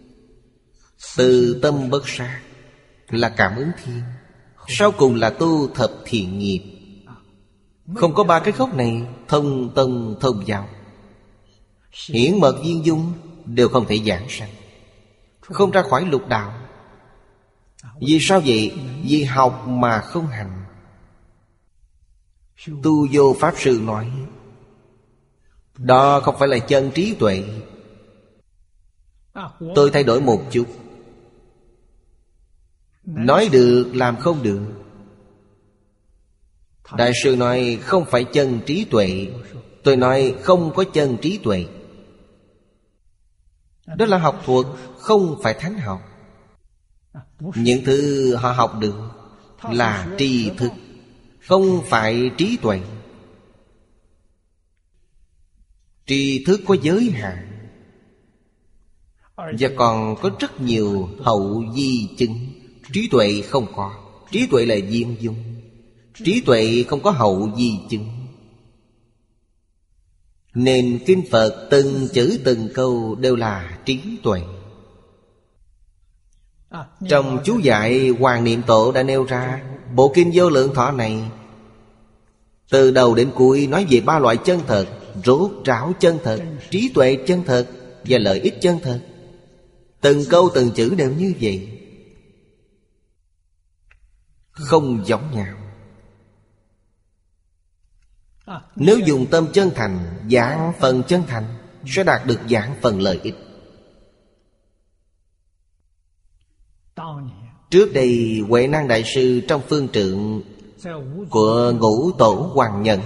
Từ tâm bất sát là cảm ứng thiên. Sau cùng là tu thập thiện nghiệp. Không có 3 cái gốc này, thông tông thông giáo, hiển mật viên dung đều không thể giảng sanh, không ra khỏi lục đạo. Vì sao vậy? Vì học mà không hành. Tu Vô Pháp Sư nói đó không phải là chân trí tuệ. Tôi thay đổi một chút, nói được làm không được. Đại sư nói không phải chân trí tuệ, tôi nói không có chân trí tuệ. Đó là học thuật, không phải thánh học. Những thứ họ học được là tri thức, không phải trí tuệ. Tri thức có giới hạn, và còn có rất nhiều hậu di chứng. Trí tuệ không có. Trí tuệ là viên dung. Trí tuệ không có hậu di chứng. Nên kinh Phật từng chữ từng câu đều là trí tuệ. Trong chú giải Hoàng Niệm Tổ đã nêu ra, bộ kinh Vô Lượng Thọ này từ đầu đến cuối nói về ba loại chân thật: rốt ráo chân thật, trí tuệ chân thật và lợi ích chân thật. Từng câu từng chữ đều như vậy, không giống nhau. Nếu dùng tâm chân thành, giảng phần chân thành, sẽ đạt được giảng phần lợi ích. Trước đây Huệ Năng Đại Sư trong phương trượng của Ngũ Tổ Hoàng Nhẫn,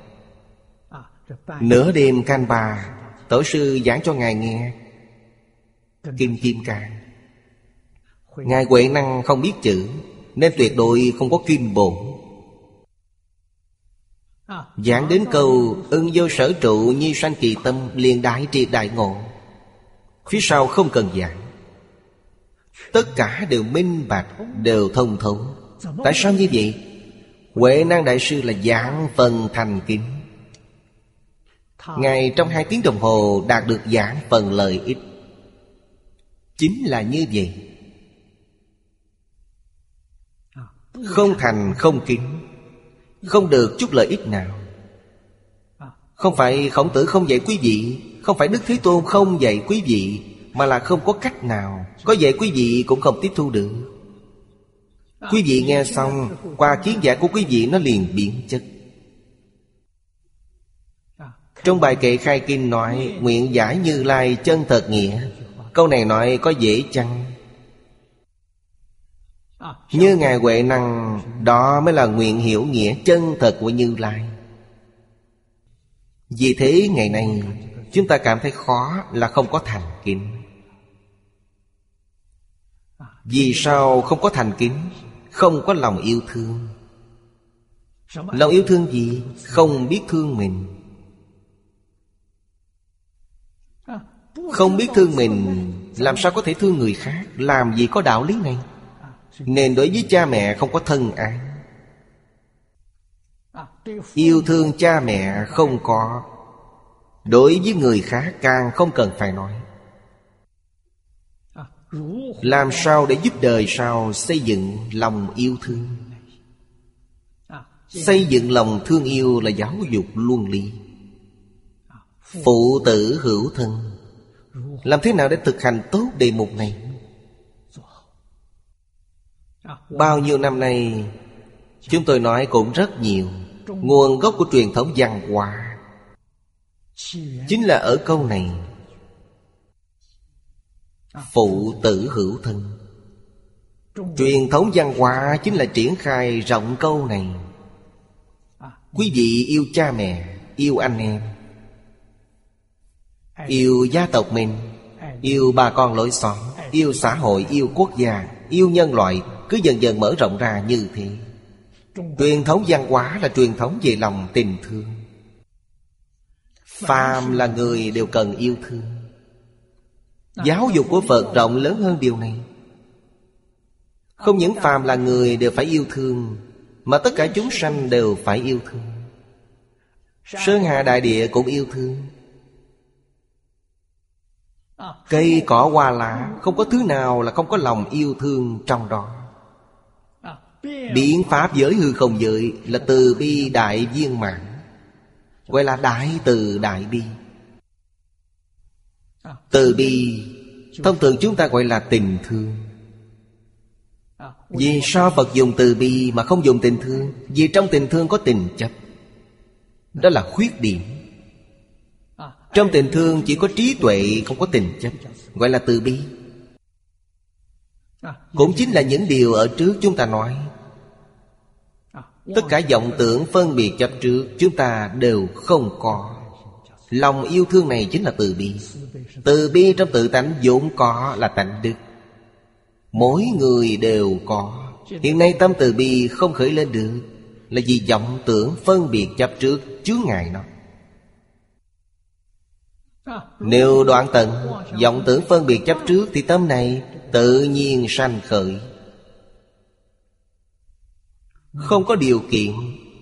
nửa đêm canh ba, Tổ sư giảng cho Ngài nghe Kinh Kim Cang. Ngài Huệ Năng không biết chữ, nên tuyệt đối không có kinh bổn. Giảng đến câu ưng vô sở trụ nhi sanh kỳ tâm, liền đại triệt đại ngộ. Phía sau không cần giảng, tất cả đều minh bạch, đều thông thấu. Tại sao như vậy? Huệ Năng Đại Sư là giảng phần thành kính. Ngài trong 2 tiếng đồng hồ đạt được giảng phần lợi ích. Chính là như vậy. Không thành không kính, không được chút lợi ích nào. Không phải Khổng Tử không dạy quý vị, không phải Đức Thế Tôn không dạy quý vị, mà là không có cách nào. Có dạy quý vị cũng không tiếp thu được. Quý vị nghe xong, qua kiến giải của quý vị nó liền biến chất. Trong bài kệ khai kinh nói nguyện giải Như Lai chân thật nghĩa. Câu này nói có dễ chăng? Như Ngài Huệ Năng, đó mới là nguyện hiểu nghĩa chân thật của Như Lai. Vì thế ngày nay chúng ta cảm thấy khó là không có thành kính. Vì sao không có thành kính? Không có lòng yêu thương. Lòng yêu thương gì? Không biết thương mình. Không biết thương mình, làm sao có thể thương người khác? Làm gì có đạo lý này? Nên đối với cha mẹ không có thân ái. Yêu thương cha mẹ không có, đối với người khác càng không cần phải nói. Làm sao để giúp đời sau xây dựng lòng yêu thương? Xây dựng lòng thương yêu là giáo dục luân lý. Phụ tử hữu thân. Làm thế nào để thực hành tốt đề mục này? Bao nhiêu năm nay chúng tôi nói cũng rất nhiều. Nguồn gốc của truyền thống văn hóa chính là ở câu này: phụ tử hữu thân. Truyền thống văn hóa chính là triển khai rộng câu này. Quý vị yêu cha mẹ, yêu anh em, yêu gia tộc mình, yêu bà con lối xóm, yêu xã hội, yêu quốc gia, yêu nhân loại, cứ dần dần mở rộng ra như thế. Truyền thống văn hóa là truyền thống về lòng tình thương. Phàm là người đều cần yêu thương. Giáo dục của Phật rộng lớn hơn điều này. Không những phàm là người đều phải yêu thương, mà tất cả chúng sanh đều phải yêu thương. Sơn hà đại địa cũng yêu thương. Cây cỏ hoa lá, không có thứ nào là không có lòng yêu thương trong đó. Biện pháp giới hư không giới là từ bi đại viên mãn, gọi là đại từ đại bi. Từ bi thông thường chúng ta gọi là tình thương. Vì sao Phật dùng từ bi mà không dùng tình thương? Vì trong tình thương có tình chấp. Đó là khuyết điểm. Trong tình thương chỉ có trí tuệ, không có tình chấp, gọi là từ bi. Cũng chính là những điều ở trước chúng ta nói. Tất cả vọng tưởng phân biệt chấp trước chúng ta đều không có. Lòng yêu thương này chính là từ bi. Từ bi trong tự tánh vốn có là tánh đức, mỗi người đều có. Hiện nay tâm từ bi không khởi lên được, là vì vọng tưởng phân biệt chấp trước chướng ngại nó. Nếu đoạn tận vọng tưởng phân biệt chấp trước thì tâm này tự nhiên sanh khởi, không có điều kiện.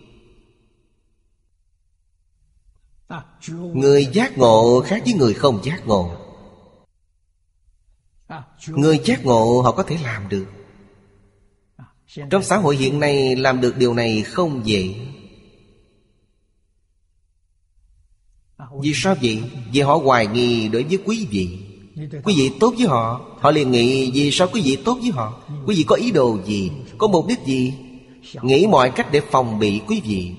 Người giác ngộ khác với người không giác ngộ. Người giác ngộ họ có thể làm được. Trong xã hội hiện nay làm được điều này không dễ. Vì sao vậy? Vì họ hoài nghi đối với quý vị. Quý vị tốt với họ, họ liền nghĩ vì sao quý vị tốt với họ? Quý vị có ý đồ gì? Có mục đích gì? Nghĩ mọi cách để phòng bị quý vị.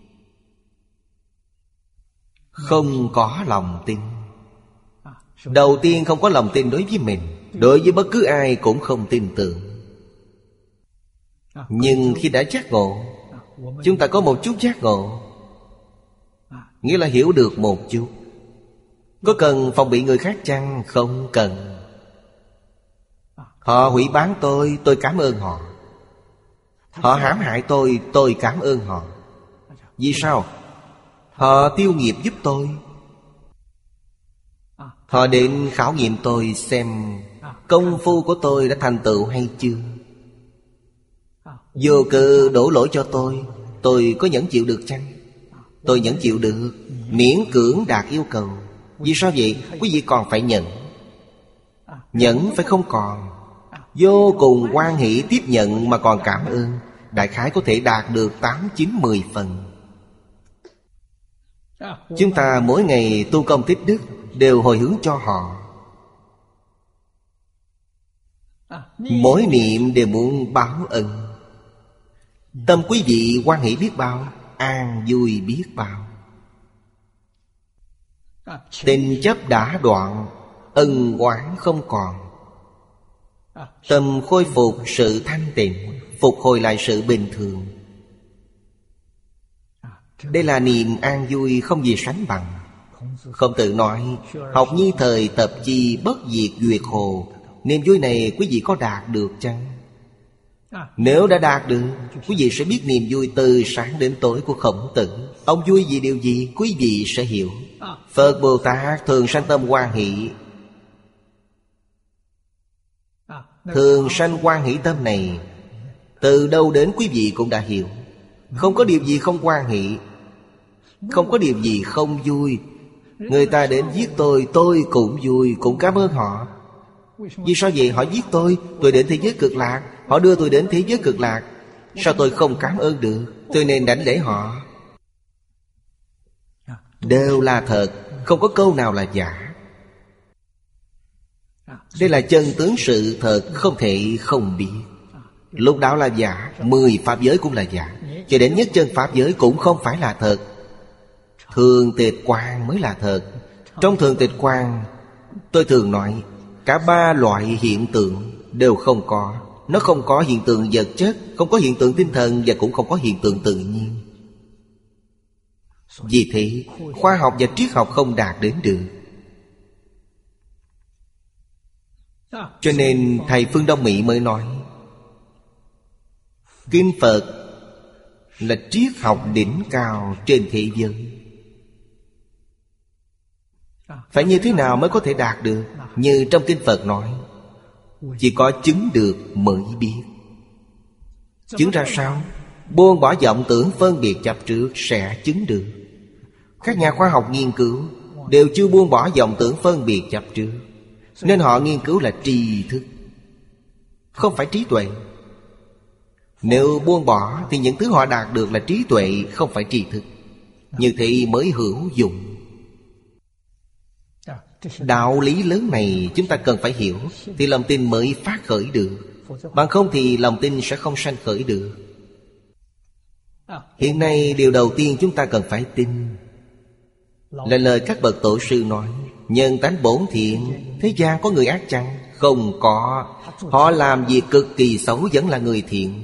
Không có lòng tin. Đầu tiên không có lòng tin đối với mình, đối với bất cứ ai cũng không tin tưởng. Nhưng khi đã giác ngộ, chúng ta có một chút giác ngộ, nghĩa là hiểu được một chút. Có cần phòng bị người khác chăng? Không cần. Họ hủy bán tôi cảm ơn họ. Họ hãm hại tôi cảm ơn họ. Vì sao? Họ tiêu nghiệp giúp tôi. Họ định khảo nghiệm tôi xem công phu của tôi đã thành tựu hay chưa. Vô cớ đổ lỗi cho tôi có nhẫn chịu được chăng? Tôi nhẫn chịu được, miễn cưỡng đạt yêu cầu. Vì sao vậy? Quý vị còn phải nhận. Nhẫn phải không còn. Vô cùng hoan hỷ tiếp nhận mà còn cảm ơn. Đại khái có thể đạt được 8, 9, 10 phần. Chúng ta mỗi ngày tu công tích đức đều hồi hướng cho họ. Mỗi niệm đều muốn báo ân. Tâm quý vị hoan hỷ biết bao, an vui biết bao. Tình chấp đã đoạn, ân oán không còn. Tâm khôi phục sự thanh tịnh, phục hồi lại sự bình thường. Đây là niềm an vui không gì sánh bằng. Khổng Tử nói, học nhi thời tập chi bất diệt duyệt hồ. Niềm vui này quý vị có đạt được chăng? Nếu đã đạt được, quý vị sẽ biết niềm vui từ sáng đến tối của Khổng Tử. Ông vui vì điều gì, quý vị sẽ hiểu. Phật Bồ Tát thường sanh tâm hoan hỷ. Thường sanh hoan hỷ tâm này, từ đâu đến quý vị cũng đã hiểu. Không có điều gì không hoan hỷ, không có điều gì không vui. Người ta đến giết tôi cũng vui, cũng cảm ơn họ. Vì sao vậy? Họ giết tôi đến thế giới cực lạc. Họ đưa tôi đến thế giới cực lạc. Sao tôi không cảm ơn được? Tôi nên đảnh lễ họ. Đều là thật, không có câu nào là giả. Đây là chân tướng sự thật, không thể không biết. Lục đạo là giả, 10 pháp giới cũng là giả. Cho đến nhất chân pháp giới cũng không phải là thật. Thường tịch quang mới là thật. Trong thường tịch quang, tôi thường nói, cả 3 loại hiện tượng đều không có. Nó không có hiện tượng vật chất, không có hiện tượng tinh thần, và cũng không có hiện tượng tự nhiên. Vì thế, khoa học và triết học không đạt đến được. Cho nên thầy phương Đông Mỹ mới nói, Kinh Phật là triết học đỉnh cao trên thế giới. Phải như thế nào mới có thể đạt được? Như trong Kinh Phật nói, chỉ có chứng được mới biết. Chứng ra sao? Buông bỏ vọng tưởng phân biệt chấp trước sẽ chứng được. Các nhà khoa học nghiên cứu đều chưa buông bỏ vọng tưởng phân biệt chấp trước, nên họ nghiên cứu là tri thức, không phải trí tuệ. Nếu buông bỏ thì những thứ họ đạt được là trí tuệ, không phải tri thức. Như thế mới hữu dụng. Đạo lý lớn này chúng ta cần phải hiểu, thì lòng tin mới phát khởi được. Bằng không thì lòng tin sẽ không sanh khởi được. Hiện nay điều đầu tiên chúng ta cần phải tin là lời các bậc tổ sư nói, nhân tánh bổn thiện. Thế gian có người ác chăng? Không có. Họ làm việc cực kỳ xấu vẫn là người thiện.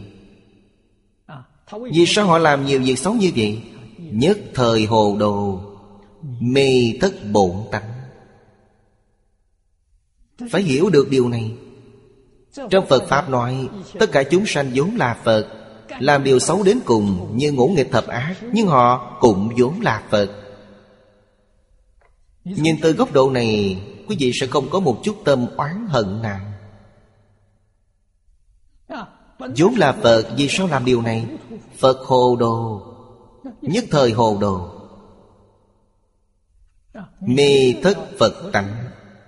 Vì sao họ làm nhiều việc xấu như vậy? Nhất thời hồ đồ, mê thất bổn tánh. Phải hiểu được điều này. Trong Phật Pháp nói, tất cả chúng sanh vốn là Phật, làm điều xấu đến cùng như ngũ nghịch thập ác, nhưng họ cũng vốn là Phật. Nhìn từ góc độ này, quý vị sẽ không có một chút tâm oán hận nào. vốn là Phật, vì sao làm điều này? Phật hồ đồ, nhất thời hồ đồ, mê thất Phật tánh,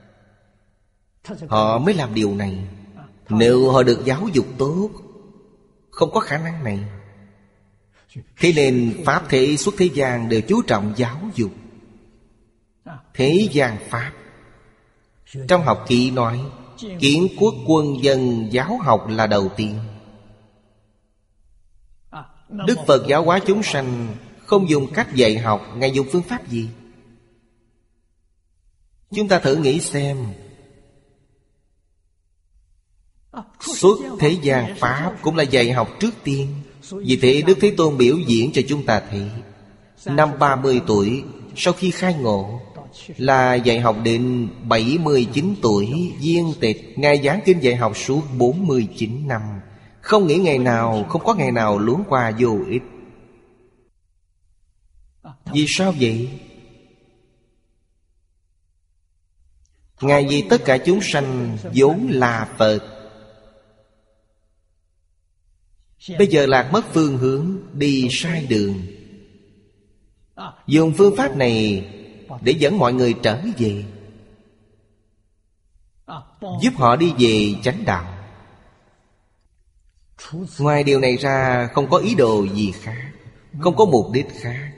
họ mới làm điều này. Nếu họ được giáo dục tốt, không có khả năng này. Thế nên Pháp thế xuất thế gian đều chú trọng giáo dục. Thế gian Pháp, trong học kỹ nói, kiến quốc quân dân giáo học là đầu tiên. Đức Phật giáo hóa chúng sanh không dùng cách dạy học, Ngài dùng phương pháp gì? Chúng ta thử nghĩ xem. Xuất thế gian Pháp cũng là dạy học trước tiên. Vì thế Đức Thế Tôn biểu diễn cho chúng ta thấy, năm 30 tuổi sau khi khai ngộ là dạy học đến 79 tuổi viên tịch. Ngài giảng kinh dạy học suốt 49 năm, không nghĩ ngày nào, không có ngày nào luống qua vô ích. Vì sao vậy? Ngài vì tất cả chúng sanh vốn là Phật. Bây giờ lạc mất phương hướng, đi sai đường, dùng phương pháp này để dẫn mọi người trở về, giúp họ đi về chánh đạo. Ngoài điều này ra không có ý đồ gì khác, không có mục đích khác.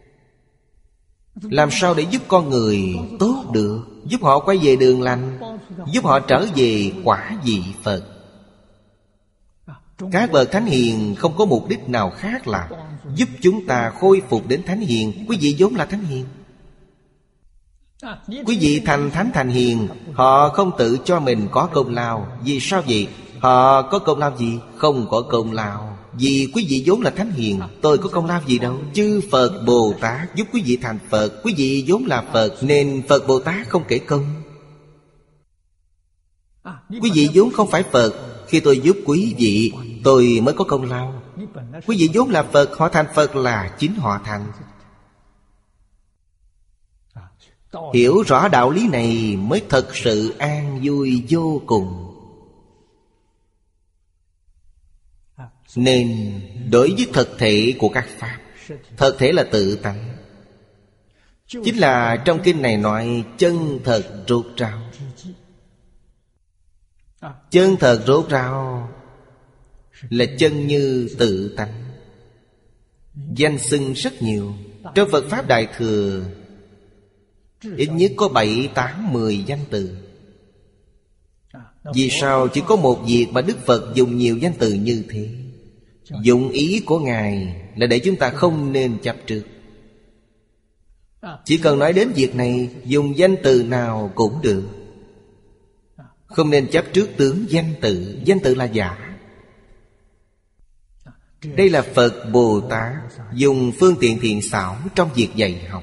Làm sao để giúp con người tốt được? Giúp họ quay về đường lành, giúp họ trở về quả vị Phật. Các bậc thánh hiền không có mục đích nào khác là giúp chúng ta khôi phục đến thánh hiền. Quý vị vốn là thánh hiền. Quý vị thành thánh thành hiền, họ không tự cho mình có công lao. Vì sao vậy? Họ có công lao gì? Không có công lao. Vì quý vị vốn là thánh hiền. Tôi có công lao gì đâu. Chư Phật Bồ Tát giúp quý vị thành Phật. Quý vị vốn là Phật, nên Phật Bồ Tát không kể công. Quý vị vốn không phải Phật, khi tôi giúp quý vị, tôi mới có công lao. Quý vị vốn là Phật, họ thành Phật là chính họ thành. Hiểu rõ đạo lý này mới thật sự an vui vô cùng. Nên đối với thực thể của các Pháp, thực thể là tự tánh, chính là trong kinh này nói chân thật rốt ráo. Chân thật rốt ráo là chân như tự tánh. Danh xưng rất nhiều. Trong Phật Pháp Đại Thừa ít nhất có 7, 8, 10 danh từ. Vì sao chỉ có một việc mà Đức Phật dùng nhiều danh từ như thế? Dụng ý của Ngài là để chúng ta không nên chấp trước. Chỉ cần nói đến việc này, dùng danh từ nào cũng được. Không nên chấp trước tướng danh từ. Danh từ là giả. Đây là Phật Bồ Tát dùng phương tiện thiện xảo trong việc dạy học.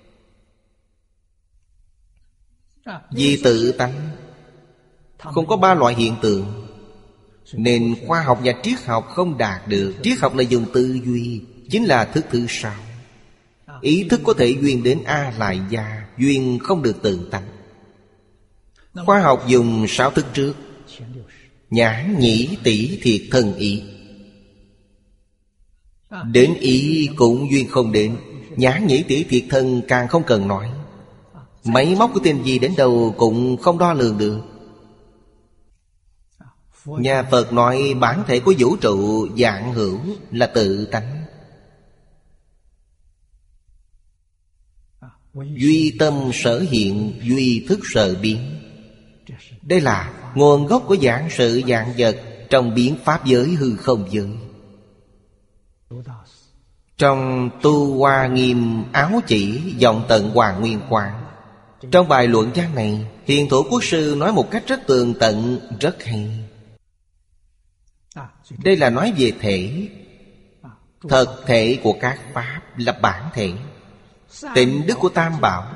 Vì tự tánh không có 3 loại hiện tượng, nên khoa học và triết học không đạt được. Triết học là dùng tư duy, chính là thức thứ 6. Ý thức có thể duyên đến A Lại Gia, duyên không được tự tánh. Khoa học dùng 6 thức trước: nhãn, nhĩ, tỷ, thiệt, thân, ý. Đến ý cũng duyên không đến. Nhãn, nhĩ, tỷ, thiệt, thân càng không cần nói. Máy móc của tên gì đến đâu cũng không đo lường được. Nhà Phật nói bản thể của vũ trụ vạn hữu là tự tánh. Duy tâm sở hiện, duy thức sở biến. Đây là nguồn gốc của vạn sự vạn vật trong biến pháp giới hư không giới. Trong Tu Hoa Nghiêm Áo Chỉ Vọng Tận Hoàng Nguyên Quang, trong bài luận văn này, Hiền Thủ Quốc Sư nói một cách rất tường tận, rất hay. Đây là nói về thể. Thật thể của các Pháp là bản thể. Tịnh đức của Tam Bảo.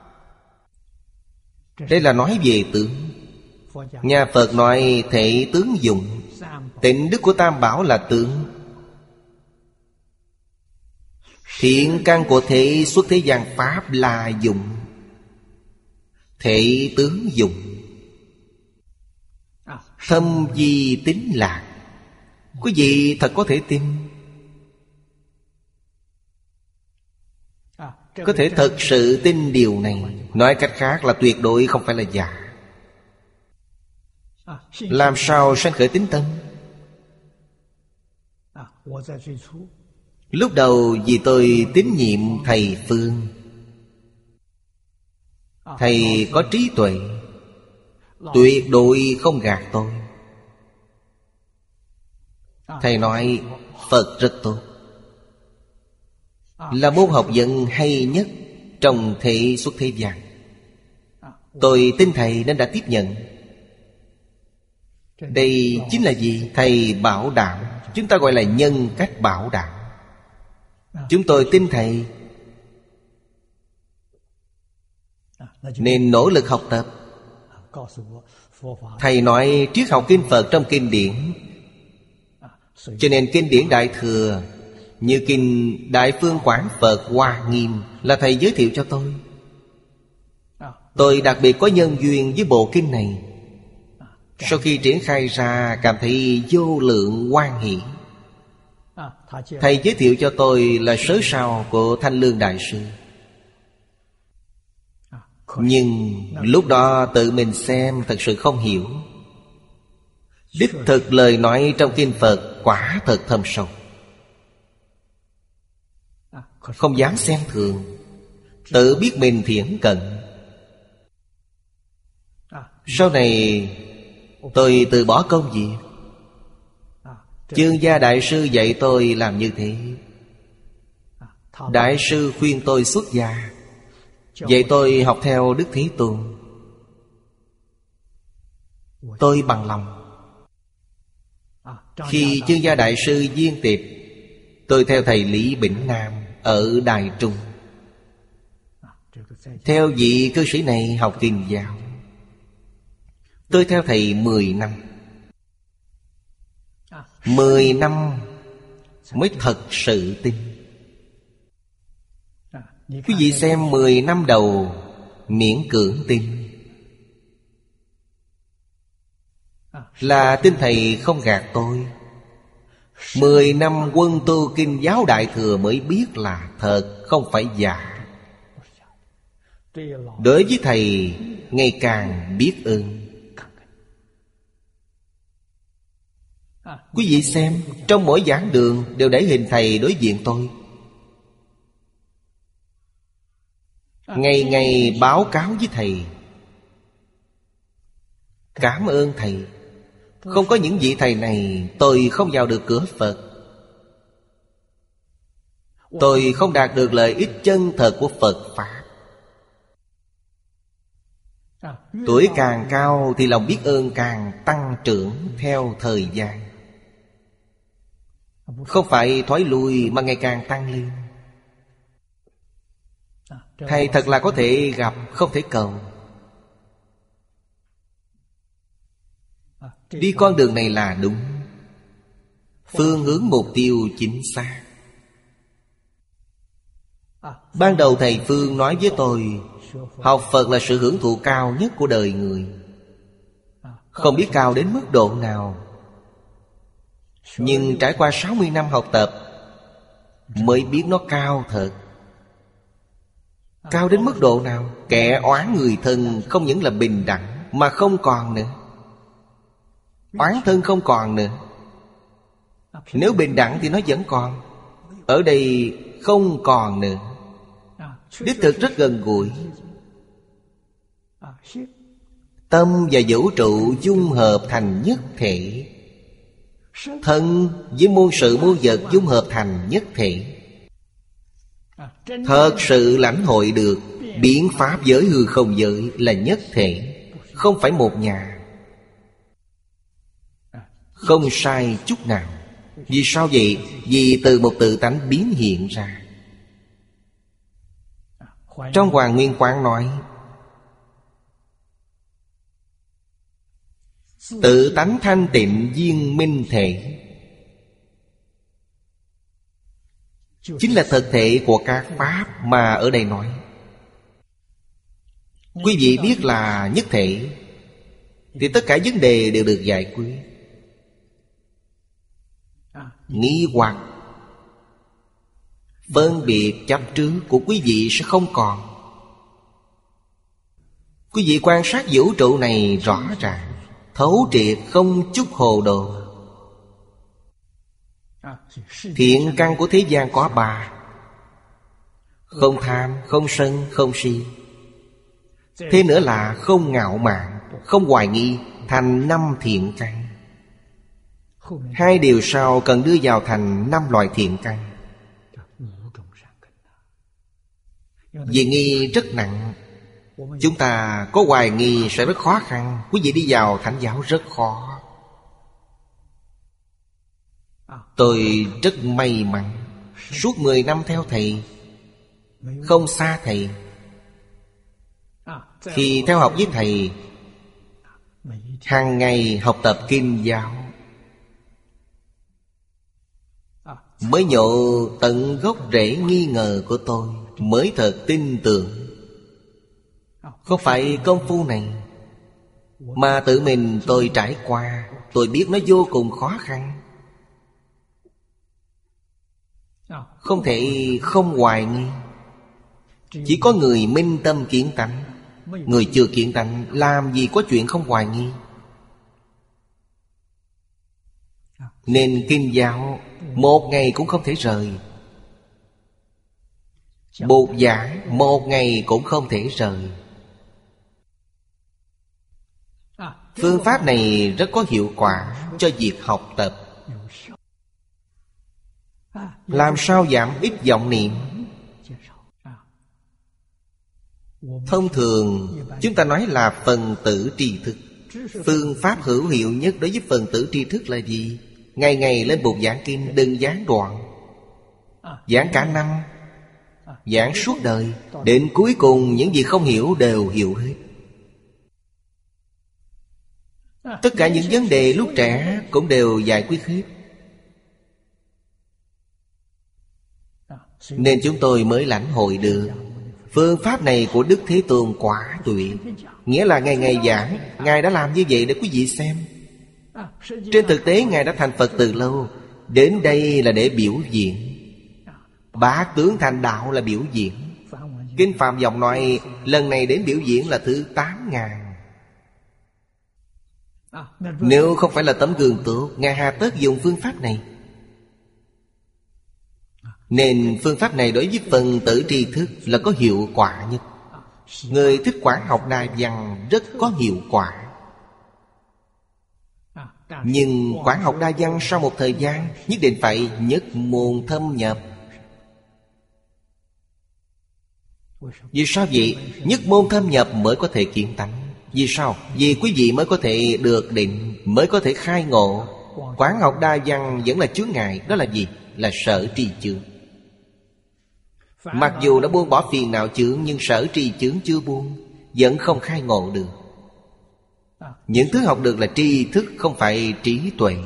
Đây là nói về tướng. Nhà Phật nói thể tướng dụng. Tịnh đức của Tam Bảo là tướng. Thiện căn của thể xuất thế gian pháp là dụng. Thể tướng dụng. Thâm di tín lạc. Quý vị thật có thể tin. Có thể thật sự tin điều này. Nói cách khác là tuyệt đối không phải là giả. Làm sao sanh khởi tín tâm? Lúc đầu vì tôi tín nhiệm thầy Phương. Thầy có trí tuệ, tuyệt đối không gạt tôi. Thầy nói Phật rất tốt, là môn học vấn hay nhất trong thế xuất thế gian. Tôi tin thầy nên đã tiếp nhận. Đây chính là gì? Thầy bảo đảm. Chúng ta gọi là nhân cách bảo đảm. Chúng tôi tin thầy nên nỗ lực học tập. Thầy nói triết học kinh Phật trong kinh điển, cho nên kinh điển Đại Thừa như kinh Đại Phương Quảng Phật Hoa Nghiêm là thầy giới thiệu cho tôi. Tôi đặc biệt có nhân duyên với bộ kinh này. Sau khi triển khai ra cảm thấy vô lượng hoan hỷ. Thầy giới thiệu cho tôi là sớ sao của Thanh Lương Đại Sư. Nhưng lúc đó tự mình xem thật sự không hiểu. Đích thực lời nói trong kinh Phật quả thật thâm sâu, không dám xem thường, tự biết mình thiển cận. Sau này tôi từ bỏ công việc. Chương Gia Đại Sư dạy tôi làm như thế. Đại sư khuyên tôi xuất gia, dạy tôi học theo Đức Thế Tôn. Tôi bằng lòng. Khi Chương Gia Đại Sư viên tịch, tôi theo thầy Lý Bỉnh Nam ở Đài Trung. Theo vị cư sĩ này học kinh giáo. Tôi theo thầy 10 năm. 10 năm mới thật sự tin. Quý vị xem 10 năm đầu miễn cưỡng tin, là tin thầy không gạt tôi. 10 năm quân tu kinh giáo Đại Thừa mới biết là thật, không phải giả. Đối với thầy ngày càng biết ơn. Quý vị xem, trong mỗi giảng đường đều để hình thầy đối diện tôi. Ngày ngày báo cáo với thầy, cảm ơn thầy. Không có những vị thầy này, tôi không vào được cửa Phật. Tôi không đạt được lợi ích chân thật của Phật Pháp. Tuổi càng cao thì lòng biết ơn càng tăng trưởng theo thời gian. Không phải thoái lui mà ngày càng tăng lên. Thầy thật là có thể gặp, không thể cầu. Đi con đường này là đúng. Phương hướng mục tiêu chính xác. Ban đầu thầy Phương nói với tôi, học Phật là sự hưởng thụ cao nhất của đời người. Không biết cao đến mức độ nào. Nhưng trải qua 60 năm học tập mới biết nó cao thật. Cao đến mức độ nào? Kẻ oán người thân không những là bình đẳng mà không còn nữa. Oán thân không còn nữa. Nếu bình đẳng thì nó vẫn còn. Ở đây không còn nữa. Đích thực rất gần gũi. Tâm và vũ trụ dung hợp thành nhất thể. Thân với muôn sự muôn vật dung hợp thành nhất thể. Thật sự lãnh hội được biến pháp giới hư không giới là nhất thể, không phải một nhà. Không sai chút nào. Vì sao vậy? Vì từ một tự tánh biến hiện ra. Trong Hoàn Nguyên Quán nói: tự tánh thanh tịnh viên minh thể, chính là thực thể của các pháp mà ở đây nói. Quý vị biết là nhất thể thì tất cả vấn đề đều được giải quyết. Nghi hoặc, phân biệt chấp trước của quý vị sẽ không còn. Quý vị quan sát vũ trụ này rõ ràng, thấu triệt, không chút hồ đồ. Thiện căn của thế gian có 3: không tham, không sân, không si. Thêm nữa là không ngạo mạn, không hoài nghi, thành 5 thiện căn. 2 điều sau cần đưa vào thành 5 loại thiện căn. Vì nghi rất nặng, chúng ta có hoài nghi sẽ rất khó khăn. Quý vị đi vào thánh giáo rất khó. Tôi rất may mắn, suốt 10 năm theo thầy, không xa thầy. Khi theo học với thầy, hàng ngày học tập kinh giáo, mới nhộ tận gốc rễ nghi ngờ của tôi, mới thật tin tưởng. Không phải công phu này, mà tự mình tôi trải qua, tôi biết nó vô cùng khó khăn. Không thể không hoài nghi. Chỉ có người minh tâm kiến tánh, người chưa kiến tánh làm gì có chuyện không hoài nghi. Nên kinh giáo 1 ngày cũng không thể rời. Bột giảng 1 ngày cũng không thể rời. Phương pháp này rất có hiệu quả cho việc học tập. Làm sao giảm ít vọng niệm? Thông thường chúng ta nói là phần tử tri thức. Phương pháp hữu hiệu nhất đối với phần tử tri thức là gì? Ngày ngày lên bục giảng kinh, đừng giảng đoạn. Giảng cả năm, giảng suốt đời. Đến cuối cùng những gì không hiểu đều hiểu hết. Tất cả những vấn đề lúc trẻ cũng đều giải quyết hết. Nên chúng tôi mới lãnh hội được phương pháp này của Đức Thế Tôn quả tuyệt. Nghĩa là ngày ngày giảng, Ngài đã làm như vậy để quý vị xem. Trên thực tế Ngài đã thành Phật từ lâu. Đến đây là để biểu diễn. Bát tướng thành đạo là biểu diễn. Kinh Phạm Vọng nói lần này đến biểu diễn là thứ 8.000. Nếu không phải là tấm gương tốt, Ngài hà tất dùng phương pháp này. Nên phương pháp này đối với phần tử tri thức là có hiệu quả nhất. Người thích Quán học đa văn rất có hiệu quả. Nhưng Quán học đa văn sau một thời gian nhất định phải nhất môn thâm nhập. Vì sao vậy? Nhất môn thâm nhập mới có thể kiến tánh. Vì sao? Vì quý vị mới có thể được định, mới có thể khai ngộ. Quán học đa văn vẫn là chướng ngại. Đó là gì? Là sở tri chướng. Mặc dù đã buông bỏ phiền não chướng, nhưng sở tri chướng chưa buông, vẫn không khai ngộ được. Những thứ học được là tri thức, không phải trí tuệ.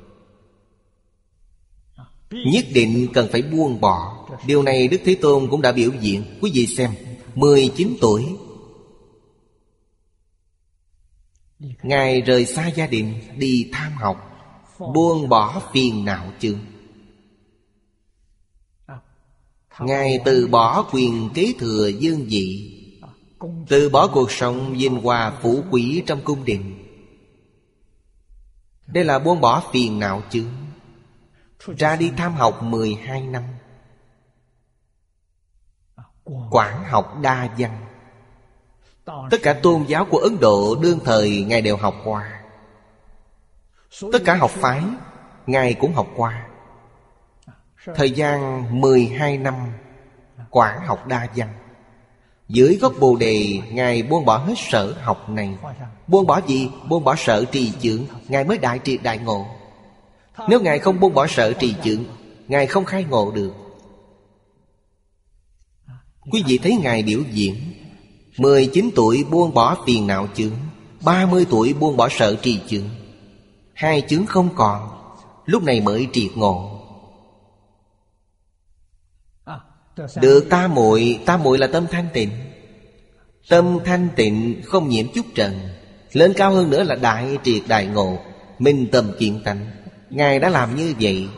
Nhất định cần phải buông bỏ. Điều này Đức Thế Tôn cũng đã biểu diễn. Quý vị xem, 19 tuổi Ngài rời xa gia đình, đi tham học, buông bỏ phiền não chướng. Ngài từ bỏ quyền kế thừa dương vị, từ bỏ cuộc sống vinh hoa phú quý trong cung đình. Đây là buông bỏ phiền não chướng. Ra đi tham học 12 năm. Quán học đa văn. Tất cả tôn giáo của Ấn Độ đương thời Ngài đều học qua. Tất cả học phái Ngài cũng học qua. Thời gian 12 năm quán học đa văn. Dưới gốc Bồ Đề Ngài buông bỏ hết sở học này. Buông bỏ gì? Buông bỏ sở trì chướng. Ngài mới đại triệt đại ngộ. Nếu Ngài không buông bỏ sở trì chướng, Ngài không khai ngộ được. Quý vị thấy Ngài biểu diễn 19 tuổi buông bỏ phiền não chướng, 30 tuổi buông bỏ sợ trì chướng. Hai chướng không còn, lúc này mới triệt ngộ. Được tam muội là tâm thanh tịnh. Tâm thanh tịnh không nhiễm chút trần. Lên cao hơn nữa là đại triệt đại ngộ, minh tâm kiến tánh. Ngài đã làm như vậy.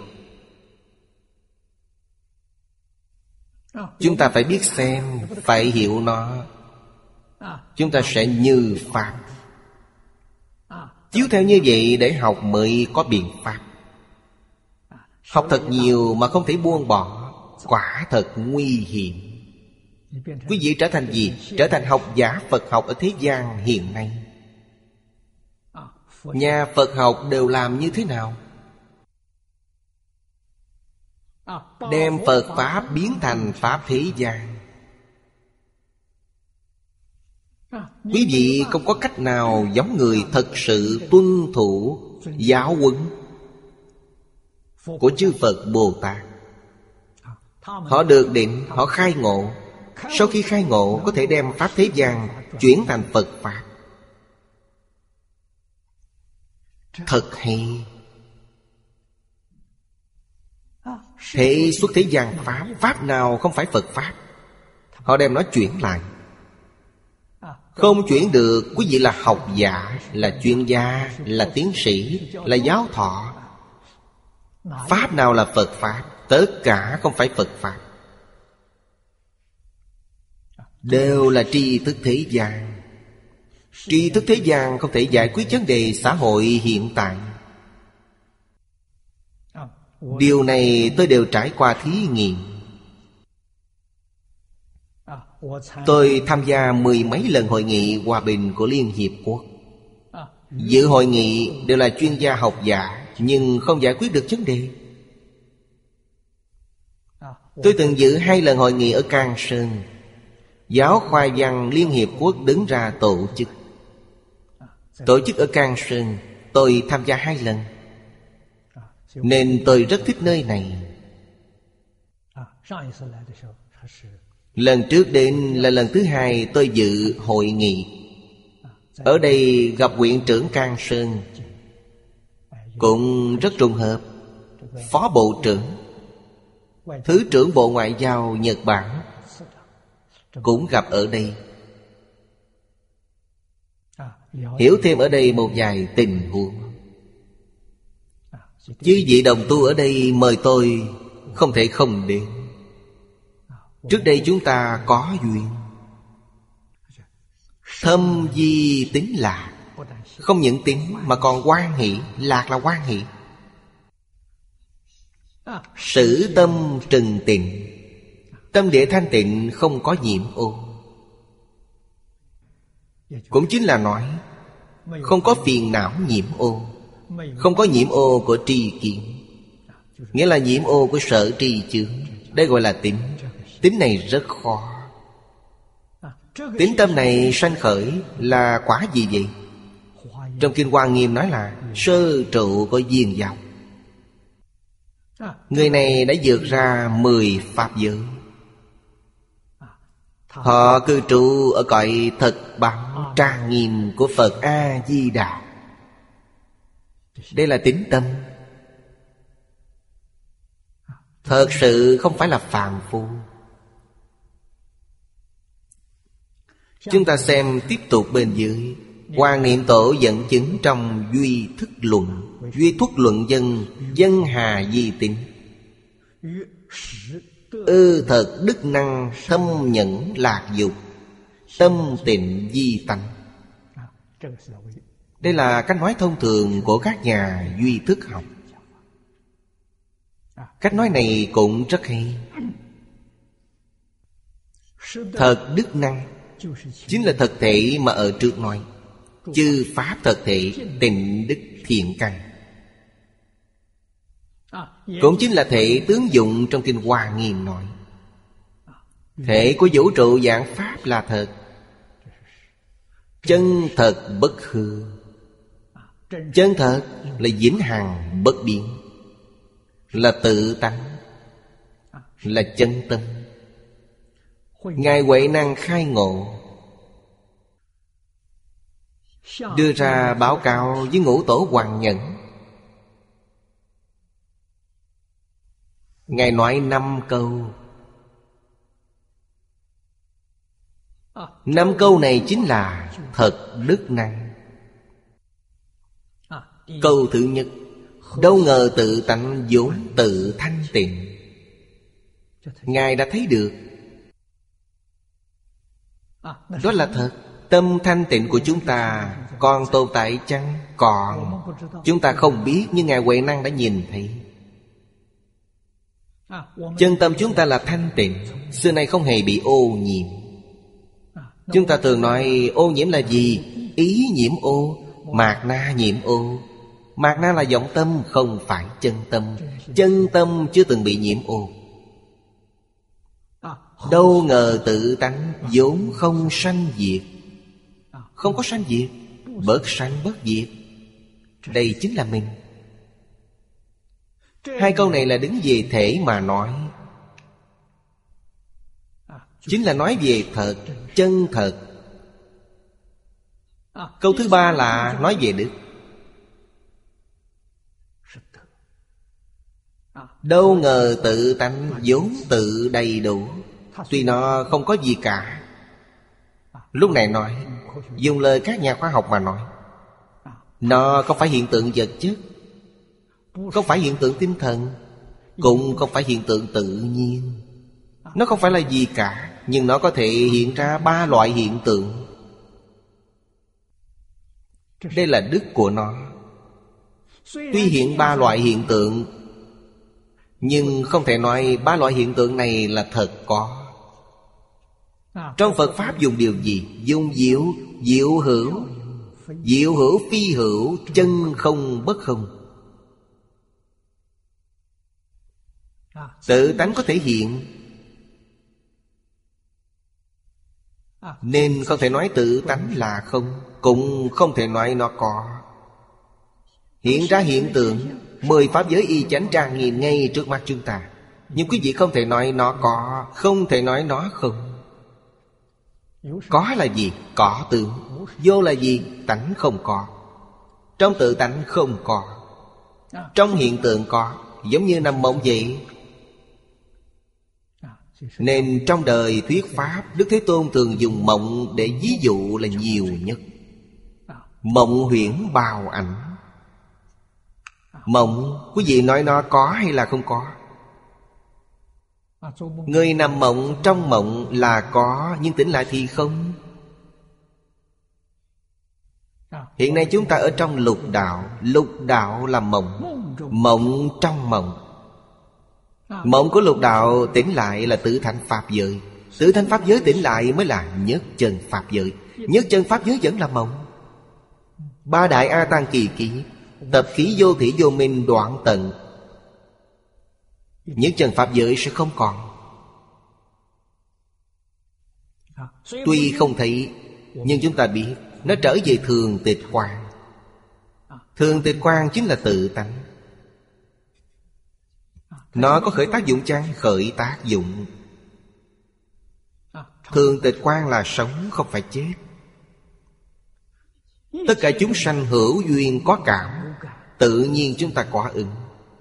Chúng ta phải biết xem, phải hiểu nó. Chúng ta sẽ như Pháp. Chiếu theo như vậy để học mới có biện pháp. Học thật nhiều mà không thể buông bỏ, quả thật nguy hiểm. Quý vị trở thành gì? Trở thành học giả Phật học ở thế gian hiện nay. Nhà Phật học đều làm như thế nào? Đem Phật Pháp biến thành Pháp thế gian. Quý vị không có cách nào giống người thật sự tuân thủ giáo huấn của chư Phật Bồ Tát. Họ được định, họ khai ngộ. Sau khi khai ngộ có thể đem Pháp thế gian chuyển thành Phật Pháp. Thật hay. Thế xuất thế gian Pháp, Pháp nào không phải Phật Pháp? Họ đem nó chuyển lại. Không chuyển được, quý vị là học giả, là chuyên gia, là tiến sĩ, là giáo thọ. Pháp nào là Phật Pháp? Tất cả không phải Phật Pháp. Đều là tri thức thế gian. Tri thức thế gian không thể giải quyết vấn đề xã hội hiện tại. Điều này tôi đều trải qua thí nghiệm. Tôi tham gia 10 mấy lần hội nghị hòa bình của Liên Hiệp Quốc. Dự hội nghị đều là chuyên gia học giả, nhưng không giải quyết được vấn đề. Tôi từng dự 2 lần hội nghị ở Cang Sơn. Giáo khoa văn Liên Hiệp Quốc đứng ra tổ chức. Tổ chức ở Cang Sơn, tôi tham gia 2 lần. Nên tôi rất thích nơi này. Lần trước đến là lần thứ 2 tôi dự hội nghị. Ở đây gặp huyện trưởng Cang Sơn, cũng rất trùng hợp. Phó Bộ trưởng, Thứ trưởng Bộ Ngoại giao Nhật Bản cũng gặp ở đây. Hiểu thêm ở đây một vài tình huống. Chứ vị đồng tu ở đây mời tôi không thể không đến. Trước đây chúng ta có duyên. Thâm di tính lạc. Không những tính mà còn hoan hỷ. Lạc là hoan hỷ. Sử tâm trừng tịnh. Tâm địa thanh tịnh không có nhiễm ô. Cũng chính là nói không có phiền não nhiễm ô. Không có nhiễm ô của tri kiến. Nghĩa là nhiễm ô của sở tri chướng. Đây gọi là tính. Tính này rất khó. Tính tâm này sanh khởi là quả gì vậy? Trong Kinh Hoa Nghiêm nói là sơ trụ của duyên giáo. Người này đã vượt ra 10 pháp giới. Họ cư trụ ở cõi thật bảo trang nghiêm của Phật A-di-đà. Đây là tín tâm. Thật sự không phải là phàm phu. Chúng ta xem tiếp tục bên dưới. Hoàng Niệm Tổ dẫn chứng trong Duy Thức Luận. Duy Thức Luận dân, dân hà di tính. Ư thật đức năng thâm nhẫn lạc dục. Tâm tịnh di tánh. Đây là cách nói thông thường của các nhà duy thức học. Cách nói này cũng rất hay. Thật đức năng chính là thật thể mà ở trước nói. Chư pháp thật thể tịnh đức thiện căn. Cũng chính là thể tướng dụng trong Kinh Hoa Nghiêm nói. Thể của vũ trụ dạng pháp là thật. Chân thật bất hư. Chân thật là vĩnh hằng bất biến. Là tự tánh. Là chân tâm. Ngài Huệ Năng khai ngộ, đưa ra báo cáo với Ngũ Tổ Hoàng Nhẫn. Ngài nói 5 câu. 5 câu này chính là thật đức năng. Câu thứ nhất: đâu ngờ tự tánh vốn tự thanh tịnh. Ngài đã thấy được. Đó là thật. Tâm thanh tịnh của chúng ta còn tồn tại chăng? Còn. Chúng ta không biết, nhưng Ngài Huệ Năng đã nhìn thấy. Chân tâm chúng ta là thanh tịnh, xưa nay không hề bị ô nhiễm. Chúng ta thường nói ô nhiễm là gì? Ý nhiễm ô, mạt na nhiễm ô. Mạt na là vọng tâm, không phải chân tâm. Chân tâm chưa từng bị nhiễm ô. Đâu ngờ tự tánh vốn không sanh diệt. Không có sanh diệt, bất sanh bất diệt. Đây chính là mình. 2 câu này là đứng về thể mà nói, chính là nói về thật, chân thật. Câu thứ 3 là nói về đức. Đâu ngờ tự tánh vốn tự đầy đủ. Tuy nó không có gì cả. Lúc này nói, dùng lời các nhà khoa học mà nói, nó không phải hiện tượng vật chất, không phải hiện tượng tinh thần, cũng không phải hiện tượng tự nhiên. Nó không phải là gì cả, nhưng nó có thể hiện ra 3 loại hiện tượng. Đây là đức của nó. Tuy hiện 3 loại hiện tượng, nhưng không thể nói 3 loại hiện tượng này là thật có. Trong Phật Pháp dùng điều gì? Dùng diệu, diệu hữu. Diệu hữu phi hữu, chân không bất không. Tự tánh có thể hiện, nên không thể nói tự tánh là không, cũng không thể nói nó có. Hiện ra hiện tượng, 10 pháp giới y chánh trang nghiêm ngay trước mắt chúng ta. Nhưng quý vị không thể nói nó có, không thể nói nó không. Có là gì? Có tướng. Vô là gì? Tánh không có. Trong tự tánh không có, trong hiện tượng có. Giống như nằm mộng vậy. Nên trong đời thuyết Pháp, Đức Thế Tôn thường dùng mộng để ví dụ là nhiều nhất. Mộng huyễn bào ảnh. Mộng, quý vị nói nó có hay là không có? Người nằm mộng, trong mộng là có, nhưng tỉnh lại thì không. Hiện nay chúng ta ở trong lục đạo. Lục đạo là mộng. Mộng trong mộng. Mộng của lục đạo tỉnh lại là tử thành pháp giới. Tử thành pháp giới tỉnh lại mới là nhất chân pháp giới. Nhất chân pháp giới vẫn là mộng. 3 đại A Tăng kỳ ký, tập khí vô thỉ vô minh đoạn tận, nhất chân pháp giới sẽ không còn. Tuy không thấy, nhưng chúng ta biết nó trở về thường tịch quang. Thường tịch quang chính là tự tánh. Nó có khởi tác dụng chăng? Khởi tác dụng. Thường tịch quang là sống, không phải chết. Tất cả chúng sanh hữu duyên có cảm, tự nhiên chúng ta có ứng.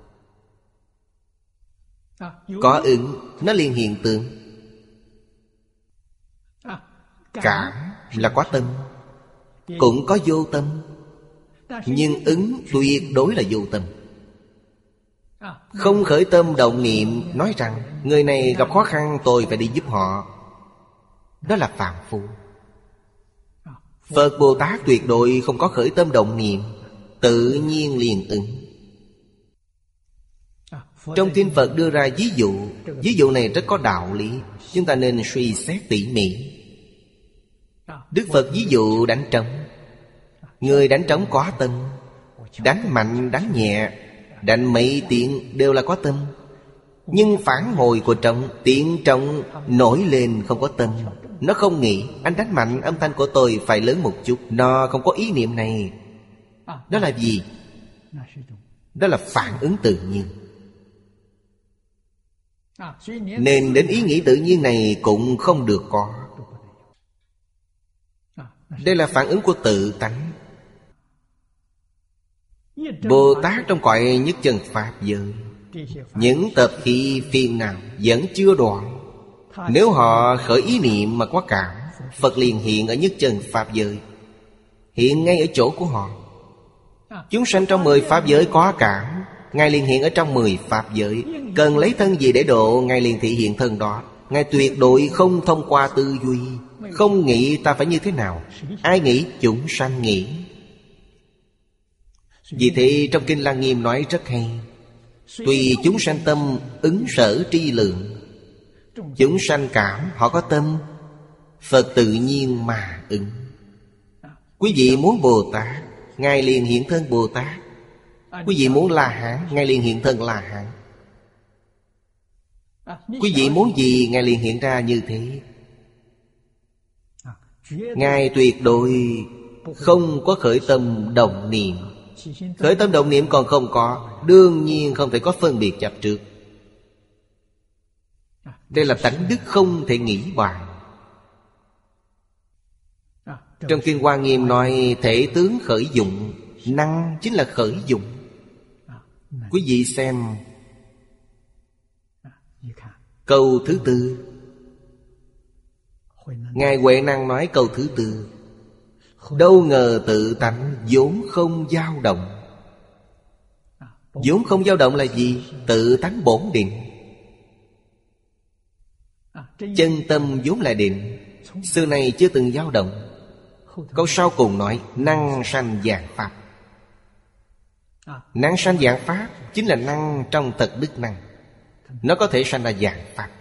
Có ứng, nó liền hiện tượng. Cảm là có tâm, cũng có vô tâm. Nhưng ứng tuyệt đối là vô tâm. Không khởi tâm động niệm nói rằng người này gặp khó khăn tôi phải đi giúp họ, đó là phàm phu. Phật Bồ Tát tuyệt đối không có khởi tâm động niệm, tự nhiên liền ứng. Trong kinh Phật đưa ra ví dụ. Ví dụ này rất có đạo lý, chúng ta nên suy xét tỉ mỉ. Đức Phật ví dụ đánh trống. Người đánh trống có tâm. Đánh mạnh, đánh nhẹ, đánh mấy tiếng đều là có tâm. Nhưng phản hồi của trống, tiếng trống nổi lên không có tâm. Nó không nghĩ anh đánh mạnh, âm thanh của tôi phải lớn một chút. Nó không có ý niệm này. Đó là gì? Đó là phản ứng tự nhiên. Nên đến ý nghĩ tự nhiên này cũng không được có. Đây là phản ứng của tự tánh. Bồ Tát trong cõi nhất chân Pháp giới, những tập khí phiền não vẫn chưa đoạn. Nếu họ khởi ý niệm mà có cảm, Phật liền hiện ở nhất chân Pháp giới, hiện ngay ở chỗ của họ. Chúng sanh trong 10 Pháp giới có cảm, Ngài liền hiện ở trong 10 Pháp giới. Cần lấy thân gì để độ, Ngài liền thị hiện thân đó. Ngài tuyệt đối không thông qua tư duy, không nghĩ ta phải như thế nào. Ai nghĩ? Chúng sanh nghĩ. Vì thế trong Kinh Lăng Nghiêm nói rất hay: tùy chúng sanh tâm ứng sở tri lượng. Chúng sanh cảm, họ có tâm, Phật tự nhiên mà ứng. Quý vị muốn Bồ Tát, Ngài liền hiện thân Bồ Tát. Quý vị muốn La Hán, Ngài liền hiện thân La Hán. Quý vị muốn gì, Ngài liền hiện ra như thế. Ngài tuyệt đối không có khởi tâm động niệm. Khởi tâm động niệm còn không có, đương nhiên không thể có phân biệt chấp trước. Đây là tánh đức không thể nghĩ bàn. Trong Kinh Hoa Nghiêm nói thể tướng khởi dụng. Năng chính là khởi dụng. Quý vị xem câu thứ tư. Ngài Huệ Năng nói câu thứ tư: đâu ngờ tự tánh vốn không dao động. Vốn không dao động là gì? Tự tánh bổn định. Chân tâm vốn là định, xưa nay chưa từng dao động. Câu sau cùng nói năng sanh vạn pháp. Năng sanh vạn pháp chính là năng trong thật đức năng. Nó có thể sanh ra vạn pháp.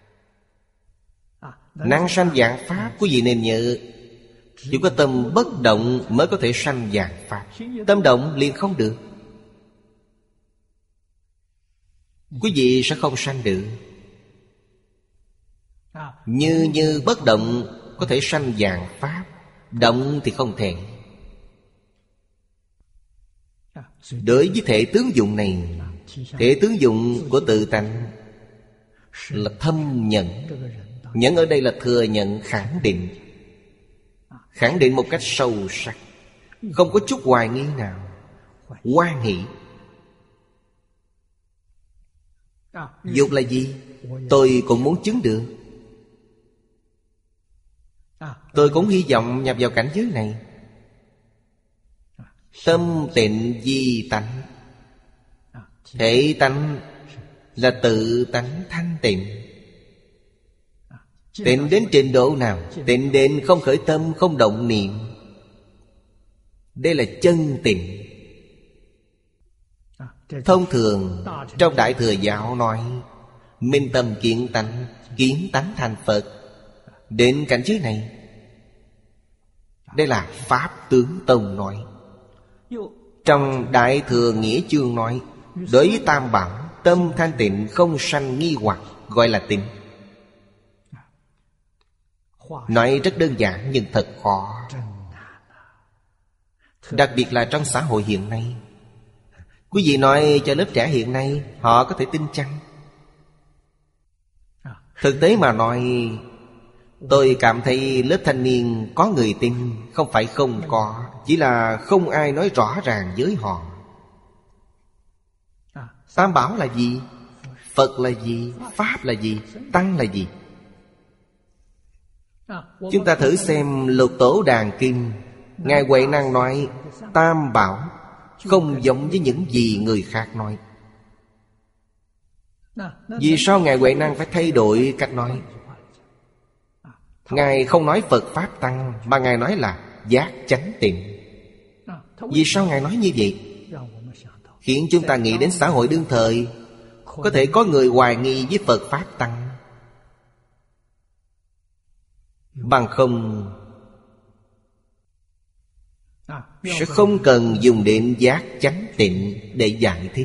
Năng sanh vạn pháp, quý vị nên nhớ, chỉ có tâm bất động mới có thể sanh vạn pháp. Tâm động liền không được. Quý vị sẽ không sanh được. Như bất động có thể sanh vạn pháp, động thì không thể. Đối với thể tướng dụng này, thể tướng dụng của tự tánh là thâm nhận. Nhận ở đây là thừa nhận, khẳng định. Khẳng định một cách sâu sắc, không có chút hoài nghi nào. Hoan hỷ. Dục là gì? Tôi cũng muốn chứng được. Tôi cũng hy vọng nhập vào cảnh giới này. Tâm tịnh di tánh. Thể tánh là tự tánh thanh tịnh. Tịnh đến trình độ nào? Tịnh đến không khởi tâm, không động niệm. Đây là chân tịnh. Thông thường trong Đại Thừa Giáo nói minh tâm kiến tánh, kiến tánh thành Phật. Đến cảnh giới này, đây là Pháp Tướng Tông nói. Trong Đại Thừa Nghĩa Chương nói đối với Tam Bảo, tâm thanh tịnh không sanh nghi hoặc, gọi là tịnh. Nói rất đơn giản nhưng thật khó. Đặc biệt là trong xã hội hiện nay. Quý vị nói cho lớp trẻ hiện nay, họ có thể tin chăng? Thực tế mà nói, tôi cảm thấy lớp thanh niên có người tin. Không phải không có, chỉ là không ai nói rõ ràng với họ. Tam Bảo là gì? Phật là gì? Pháp là gì? Tăng là gì? Chúng ta thử xem Lục Tổ Đàn Kinh. Ngài Huệ Năng nói Tam Bảo không giống với những gì người khác nói. Vì sao Ngài Huệ Năng phải thay đổi cách nói? Ngài không nói Phật Pháp Tăng, mà Ngài nói là giác chánh tịnh. Vì sao Ngài nói như vậy? Khiến chúng ta nghĩ đến xã hội đương thời. Có thể có người hoài nghi với Phật Pháp Tăng. Bằng không sẽ không cần dùng đến giác chánh tịnh để giải thích.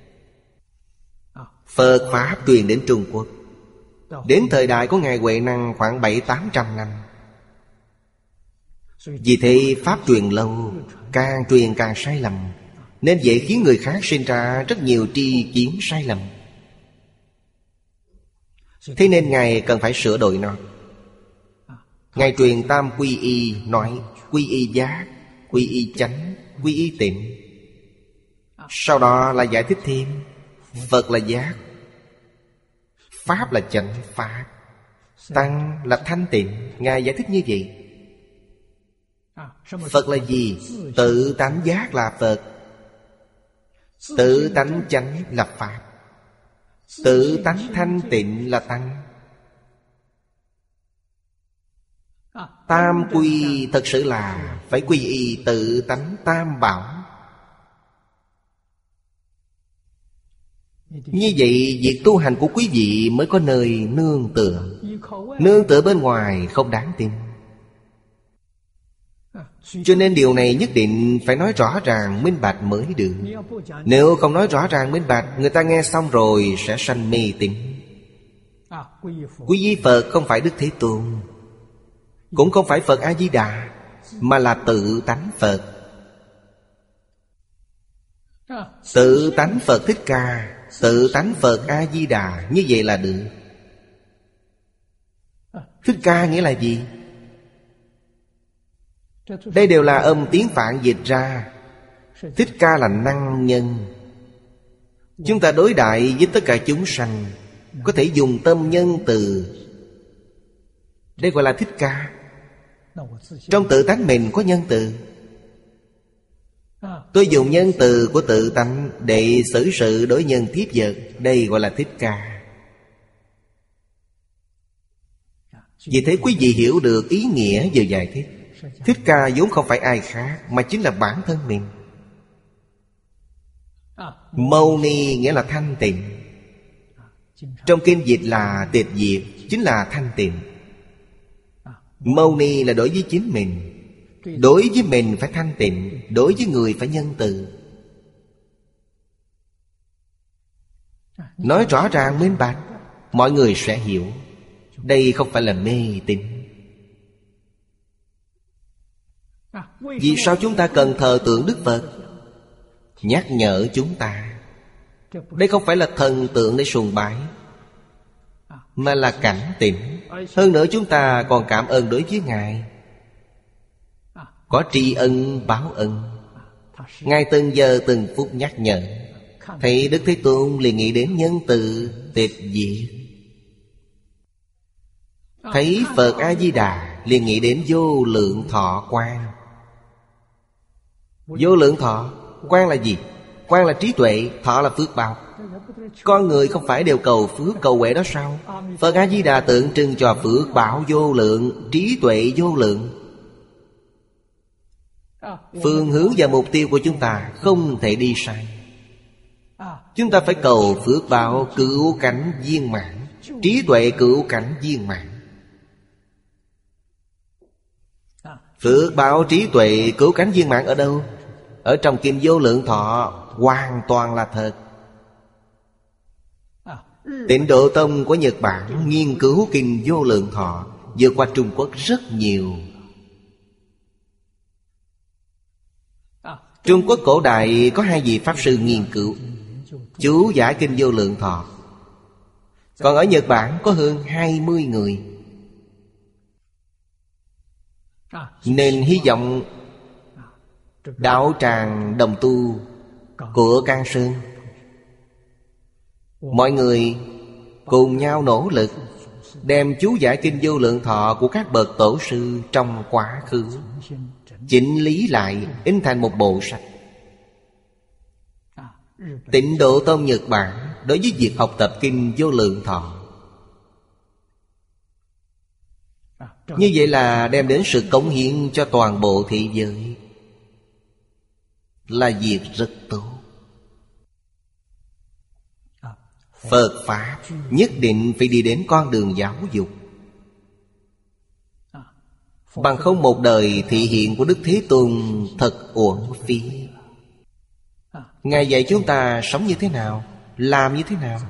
Phật Pháp truyền đến Trung Quốc, đến thời đại của Ngài Huệ Năng khoảng 700-800 năm. Vì thế Pháp truyền lâu, càng truyền càng sai lầm, nên dễ khiến người khác sinh ra rất nhiều tri kiến sai lầm. Thế nên Ngài cần phải sửa đổi nó. Ngài truyền tam quy y, nói quy y giác, quy y chánh, quy y tịnh. Sau đó là giải thích thêm Phật là giác, Pháp là chánh Pháp, Tăng là thanh tịnh. Ngài giải thích như vậy. Phật là gì? Tự tánh giác là Phật, tự tánh chánh là Pháp, tự tánh thanh tịnh là Tăng. Tam quy thật sự là phải quy y tự tánh tam bảo. Như vậy việc tu hành của quý vị mới có nơi nương tựa. Nương tựa bên ngoài không đáng tin. Cho nên điều này nhất định phải nói rõ ràng minh bạch mới được. Nếu không nói rõ ràng minh bạch, người ta nghe xong rồi sẽ sanh mê tín. Quy y Phật không phải Đức Thế Tôn, cũng không phải Phật A-di-đà, mà là tự tánh Phật. Tự tánh Phật Thích Ca, tự tánh Phật A-di-đà, như vậy là được. Thích Ca nghĩa là gì? Đây đều là âm tiếng Phạn dịch ra. Thích Ca là năng nhân. Chúng ta đối đại với tất cả chúng sanh có thể dùng tâm nhân từ. Đây gọi là Thích Ca. Trong tự tánh mình có nhân từ. Tôi dùng nhân từ của tự tánh để xử sự đối nhân tiếp vật. Đây gọi là Thích Ca. Vì thế quý vị hiểu được ý nghĩa vừa giải thích. Thích Ca vốn không phải ai khác, mà chính là bản thân mình. Mâu Ni nghĩa là thanh tịnh. Trong kinh dịch là tịch diệt, chính là thanh tịnh. Mâu Ni là đối với chính mình. Đối với mình phải thanh tịnh, đối với người phải nhân từ. Nói rõ ràng minh bạch, mọi người sẽ hiểu. Đây không phải là mê tín. Vì sao chúng ta cần thờ tượng Đức Phật? Nhắc nhở chúng ta. Đây không phải là thần tượng để sùng bái, mà là cảnh tỉnh. Hơn nữa chúng ta còn cảm ơn đối với Ngài. Có tri ân báo ân. Ngài từng giờ từng phút nhắc nhở. Thấy Đức Thế Tôn liền nghĩ đến nhân từ tịch diệt. Thấy Phật A-di-đà liền nghĩ đến vô lượng thọ quan. Vô lượng thọ quan là gì? Quan là trí tuệ, thọ là phước báo. Con người không phải đều cầu phước cầu huệ đó sao? Phật A-di-đà tượng trưng cho phước báo vô lượng, trí tuệ vô lượng. Phương hướng và mục tiêu của chúng ta không thể đi sai. Chúng ta phải cầu phước báo cửu cảnh viên mãn, trí tuệ cửu cảnh viên mãn. Phước báo trí tuệ cửu cảnh viên mãn ở đâu? Ở trong Kinh Vô Lượng Thọ hoàn toàn là thật. Tịnh Độ Tông của Nhật Bản nghiên cứu Kinh Vô Lượng Thọ vượt qua Trung Quốc rất nhiều. Trung Quốc cổ đại có 2 vị Pháp sư nghiên cứu chú giải Kinh Vô Lượng Thọ. Còn ở Nhật Bản có hơn 20 người. Nên hy vọng đạo tràng đồng tu của Cang Sơn, mọi người cùng nhau nỗ lực đem chú giải Kinh Vô Lượng Thọ của các bậc tổ sư trong quá khứ chỉnh lý lại, in thành một bộ sách. Tịnh Độ Tông Nhật Bản đối với việc học tập Kinh Vô Lượng Thọ, như vậy là đem đến sự cống hiến cho toàn bộ thế giới, là việc rất tốt. Phật Pháp nhất định phải đi đến con đường giáo dục. Bằng không một đời thị hiện của Đức Thế Tôn thật uổng phí. Ngài dạy chúng ta sống như thế nào, làm như thế nào,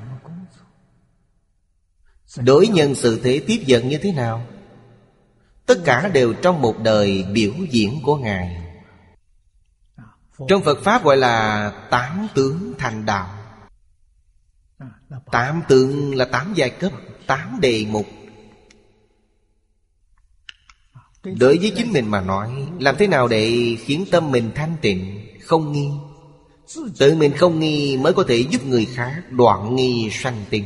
đối nhân xử thế tiếp dẫn như thế nào, tất cả đều trong một đời biểu diễn của Ngài. Trong Phật Pháp gọi là 8 tướng thành đạo. 8 tướng là 8 giai cấp. 8 đề mục. Đối với chính mình mà nói, làm thế nào để khiến tâm mình thanh tịnh, không nghi? Tự mình không nghi mới có thể giúp người khác đoạn nghi sanh tịnh.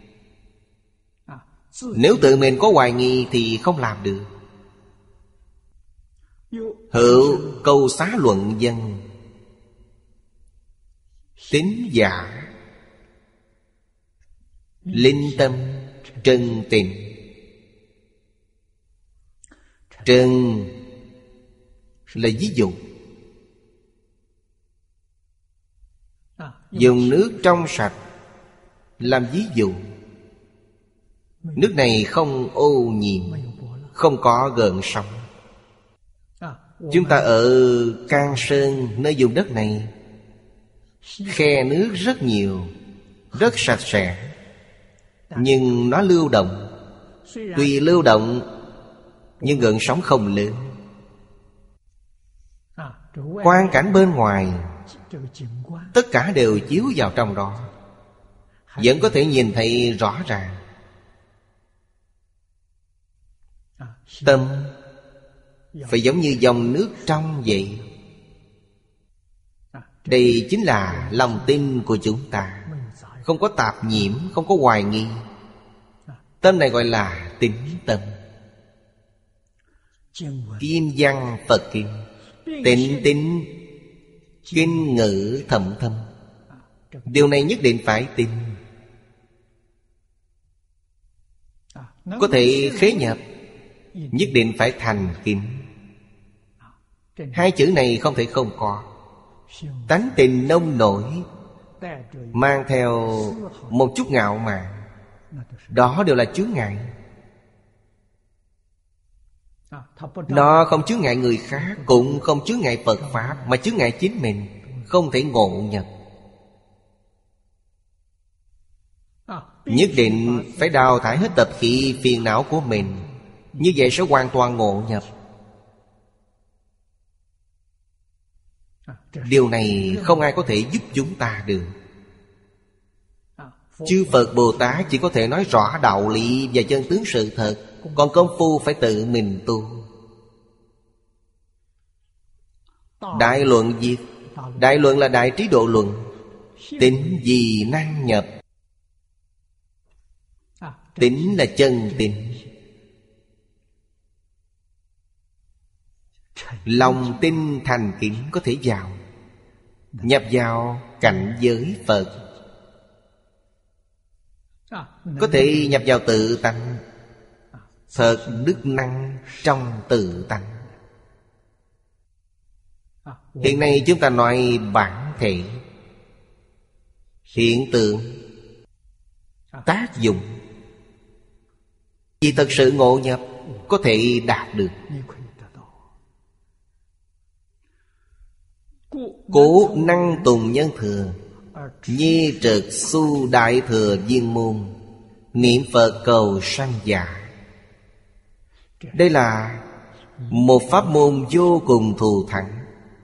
Nếu tự mình có hoài nghi thì không làm được. Hữu câu xá luận dân, tín giả, linh tâm, trân tịnh. Trân là ví dụ. Dùng nước trong sạch làm ví dụ. Nước này không ô nhiễm, không có gợn sóng. Chúng ta ở Can Sơn, nơi vùng đất này, khe nước rất nhiều, rất sạch sẽ. Nhưng nó lưu động. Tuy lưu động nhưng gợn sóng không lớn. Quang cảnh bên ngoài tất cả đều chiếu vào trong đó, vẫn có thể nhìn thấy rõ ràng. Tâm phải giống như dòng nước trong vậy. Đây chính là lòng tin của chúng ta, không có tạp nhiễm, không có hoài nghi. Tâm này gọi là tín tâm. Kim văn Phật kinh, tịnh tín, kinh ngữ thậm thâm. Điều này nhất định phải tin. Có thể khế nhập, nhất định phải thành kính. Hai chữ này không thể không có. Tánh tình nông nổi, mang theo một chút ngạo mạn, đó đều là chướng ngại. Nó không chướng ngại người khác, cũng không chướng ngại Phật Pháp, mà chướng ngại chính mình, không thể ngộ nhập. Nhất định phải đào thải hết tập khí phiền não của mình, như vậy sẽ hoàn toàn ngộ nhập. Điều này không ai có thể giúp chúng ta được. Chư Phật Bồ Tát chỉ có thể nói rõ đạo lý và chân tướng sự thật, còn công phu phải tự mình tu. Đại luận viết, đại luận là đại trí độ luận. Tín gì năng nhập. Tín là chân tín. Lòng tin thành kính có thể vào, nhập vào cảnh giới Phật. Có thể nhập vào tự tánh, thật đức năng trong tự tánh. Hiện nay chúng ta nói bản thể, hiện tượng, tác dụng. Vì thật sự ngộ nhập, có thể đạt được. Cố năng tùng nhân thừa, nhi trực su đại thừa viên môn, niệm Phật cầu sanh giả. Đây là một pháp môn vô cùng thù thắng.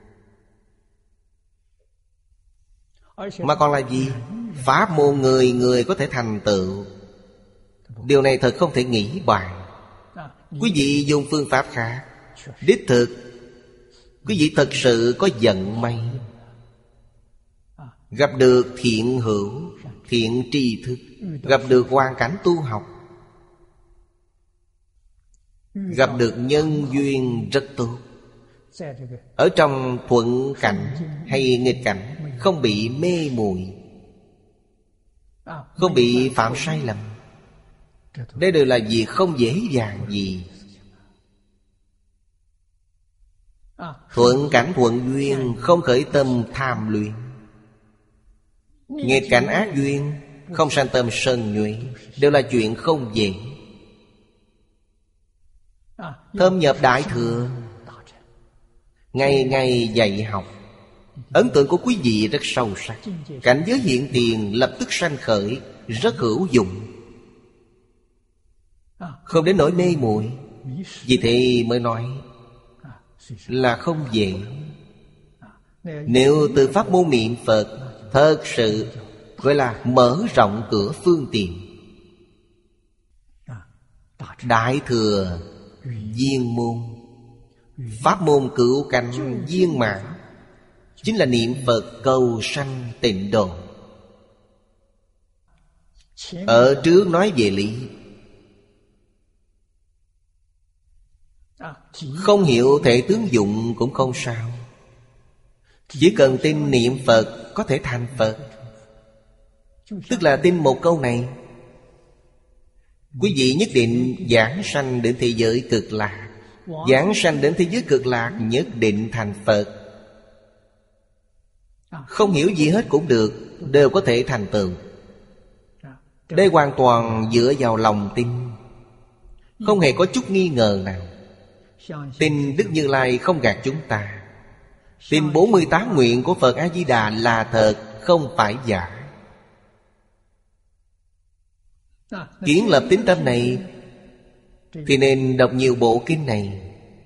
Mà còn là gì? Pháp môn người người có thể thành tựu. Điều này thật không thể nghĩ bàn. Quý vị dùng phương pháp khác, đích thực quý vị thật sự có vận may, gặp được thiện hữu, thiện tri thức, gặp được hoàn cảnh tu học, gặp được nhân duyên rất tốt. Ở trong thuận cảnh hay nghịch cảnh, không bị mê muội, không bị phạm sai lầm. Đây đều là việc không dễ dàng gì. Thuận cảnh thuận duyên, không khởi tâm tham luyện. Nghịch cảnh ác duyên, không sanh tâm sân nhuệ, đều là chuyện không dễ. Thâm nhập đại thừa, ngày ngày dạy học. Ấn tượng của quý vị rất sâu sắc. Cảnh giới hiện tiền lập tức sanh khởi, rất hữu dụng, không đến nỗi mê muội. Vì thế mới nói là không dễ. Nếu từ pháp môn niệm Phật thật sự gọi là mở rộng cửa phương tiện. Đại Thừa Viên Môn. Pháp môn cửu cảnh viên mãn chính là niệm Phật cầu sanh tịnh độ. Ở trước nói về lý, không hiểu thể tướng dụng cũng không sao. Chỉ cần tin niệm Phật có thể thành Phật. Tức là tin một câu này, quý vị nhất định giảng sanh đến thế giới cực lạc. Giảng sanh đến thế giới cực lạc nhất định thành Phật. Không hiểu gì hết cũng được, đều có thể thành tựu. Đây hoàn toàn dựa vào lòng tin, không hề có chút nghi ngờ nào. Tin Đức Như Lai không gạt chúng ta. Tin 48 nguyện của Phật A-di-đà là thật, không phải giả. Kiến lập tín tâm này thì nên đọc nhiều bộ kinh này.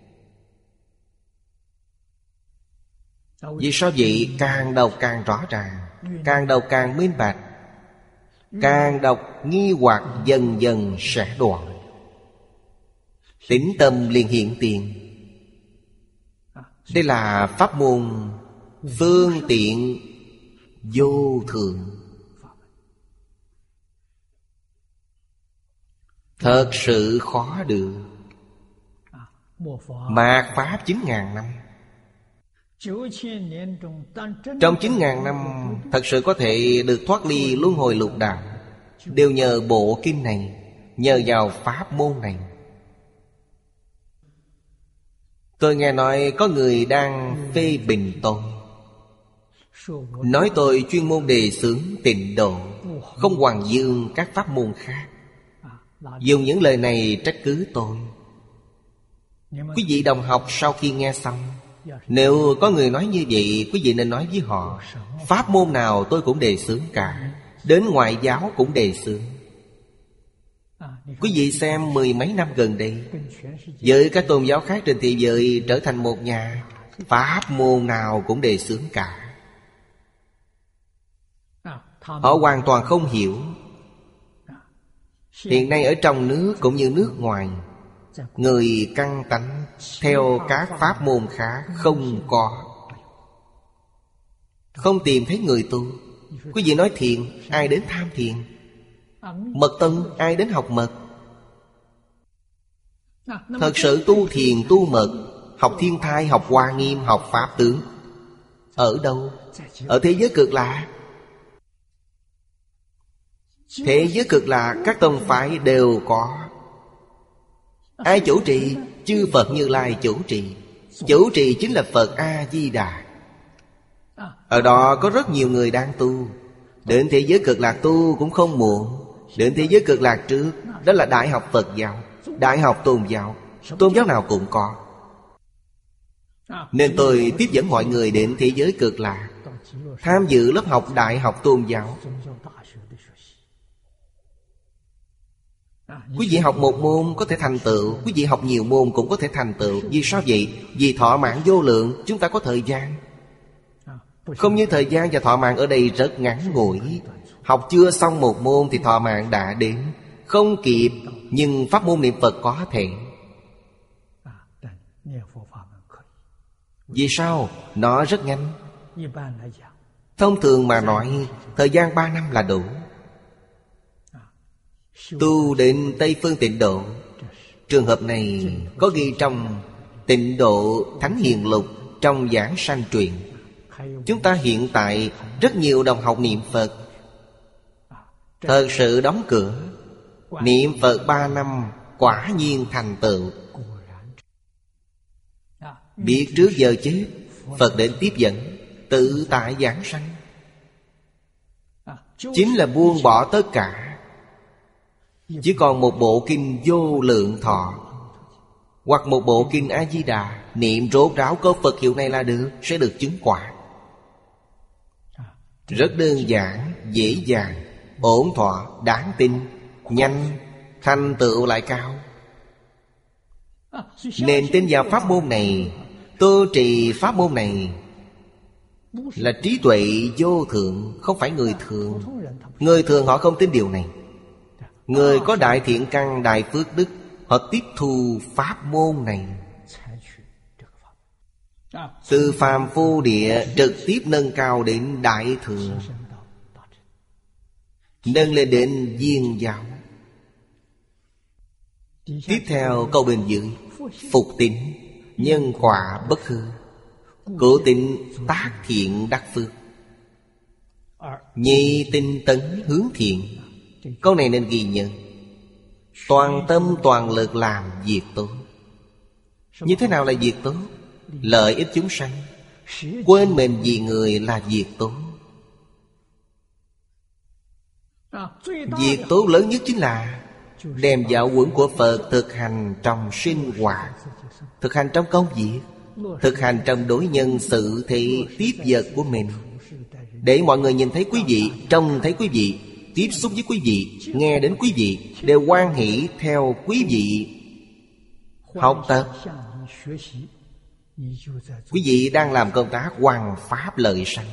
Vì sao vậy? Càng đọc càng rõ ràng, càng đọc càng minh bạch, càng đọc nghi hoặc dần dần sẽ đoạn, tín tâm liền hiện tiền. Đây là pháp môn phương tiện vô thượng, thật sự khó được. Mạt Pháp 9.000 năm. Trong 9.000 năm thật sự có thể được thoát ly luân hồi lục đạo, đều nhờ bộ kinh này, nhờ vào pháp môn này. Tôi nghe nói có người đang phê bình tôi, nói tôi chuyên môn đề xướng tịnh độ, không hoằng dương các pháp môn khác. Dùng những lời này trách cứ tôi. Quý vị đồng học sau khi nghe xong, nếu có người nói như vậy, quý vị nên nói với họ: pháp môn nào tôi cũng đề xướng cả, đến ngoại giáo cũng đề xướng. Quý vị xem 10 mấy năm gần đây, với các tôn giáo khác trên thế giới trở thành một nhà, pháp môn nào cũng đề xướng cả. Họ hoàn toàn không hiểu. Hiện nay ở trong nước cũng như nước ngoài, người căn tánh theo các pháp môn khác không có, không tìm thấy người tu. Quý vị nói thiền, ai đến tham thiền? Mật tông, ai đến học mật? Thật sự tu thiền tu mật, học thiên thai, học hoa nghiêm, học pháp tướng, ở đâu? Ở thế giới cực lạc. Thế giới cực lạc các tông phái đều có. Ai chủ trì? Chư Phật Như Lai chủ trì. Chủ trì chính là Phật A-di-đà. Ở đó có rất nhiều người đang tu. Đến thế giới cực lạc tu cũng không muộn. Đến thế giới cực lạc trước, đó là Đại học Phật giáo, Đại học Tôn giáo. Tôn giáo nào cũng có. Nên tôi tiếp dẫn mọi người đến thế giới cực lạc, tham dự lớp học Đại học Tôn giáo. Quý vị học một môn có thể thành tựu, quý vị học nhiều môn cũng có thể thành tựu. Vì sao vậy? Vì thọ mạng vô lượng, chúng ta có thời gian. Không như thời gian và thọ mạng ở đây rất ngắn ngủi. Học chưa xong một môn thì thọ mạng đã đến, không kịp. Nhưng pháp môn niệm Phật có thể. Vì sao? Nó rất nhanh. Thông thường mà nói, thời gian 3 năm là đủ. Tu đến Tây Phương Tịnh Độ. Trường hợp này có ghi trong Tịnh Độ Thánh Hiền Lục, trong Giảng Sanh Truyện. Chúng ta hiện tại rất nhiều đồng học niệm Phật, thật sự đóng cửa. Niệm Phật 3 năm quả nhiên thành tựu. Biết trước giờ chết, Phật đến tiếp dẫn, tự tại giảng sanh. Chính là buông bỏ tất cả. Chỉ còn một bộ kinh Vô Lượng Thọ, hoặc một bộ kinh A-di-đà, niệm rốt ráo câu Phật hiệu này là được, sẽ được chứng quả. Rất đơn giản, dễ dàng, ổn thỏa, đáng tin, nhanh, thành tựu lại cao. Nên tin vào pháp môn này, tu trì pháp môn này là trí tuệ vô thượng, không phải người thường. Người thường họ không tin điều này. Người có đại thiện căn, đại phước đức, họ tiếp thu pháp môn này. Từ phàm phu địa trực tiếp nâng cao đến đại thừa, nâng lên đến viên giáo. Tiếp theo câu bên dưới: phục tín, nhân quả bất hư, cố tín tác thiện đắc phước, nhị tinh tấn hướng thiện. Câu này nên ghi nhớ. Toàn tâm toàn lực làm việc tốt. Như thế nào là việc tốt? Lợi ích chúng sanh, quên mình vì người là việc tốt. Việc tốt lớn nhất chính là đem giáo huấn của Phật thực hành trong sinh hoạt, thực hành trong công việc, thực hành trong đối nhân xử thế tiếp vật của mình, để mọi người nhìn thấy quý vị, trông thấy quý vị, tiếp xúc với quý vị, nghe đến quý vị, đều hoan hỷ theo quý vị học tập. Quý vị đang làm công tác hoằng pháp lợi sanh.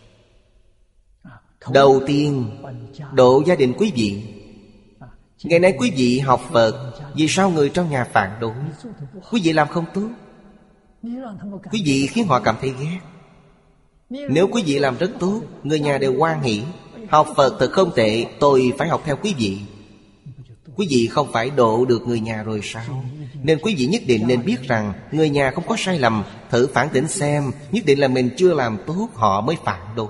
Đầu tiên độ gia đình quý vị. Ngày nay quý vị học Phật, vì sao người trong nhà phản đối? Quý vị làm không tốt, quý vị khiến họ cảm thấy ghét. Nếu quý vị làm rất tốt, người nhà đều hoan hỷ. Học Phật thật không tệ, tôi phải học theo quý vị. Quý vị không phải độ được người nhà rồi sao? Nên quý vị nhất định nên biết rằng người nhà không có sai lầm. Thử phản tỉnh xem, nhất định là mình chưa làm tốt, họ mới phản đối.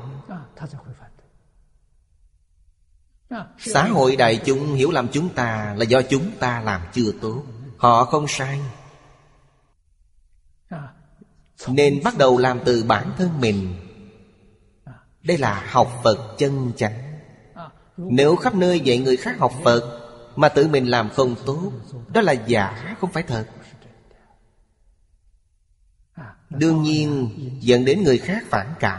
Xã hội đại chúng hiểu lầm chúng ta là do chúng ta làm chưa tốt. Họ không sai. Nên bắt đầu làm từ bản thân mình. Đây là học Phật chân chánh. Nếu khắp nơi dạy người khác học Phật mà tự mình làm không tốt, đó là giả, không phải thật. Đương nhiên dẫn đến người khác phản cảm.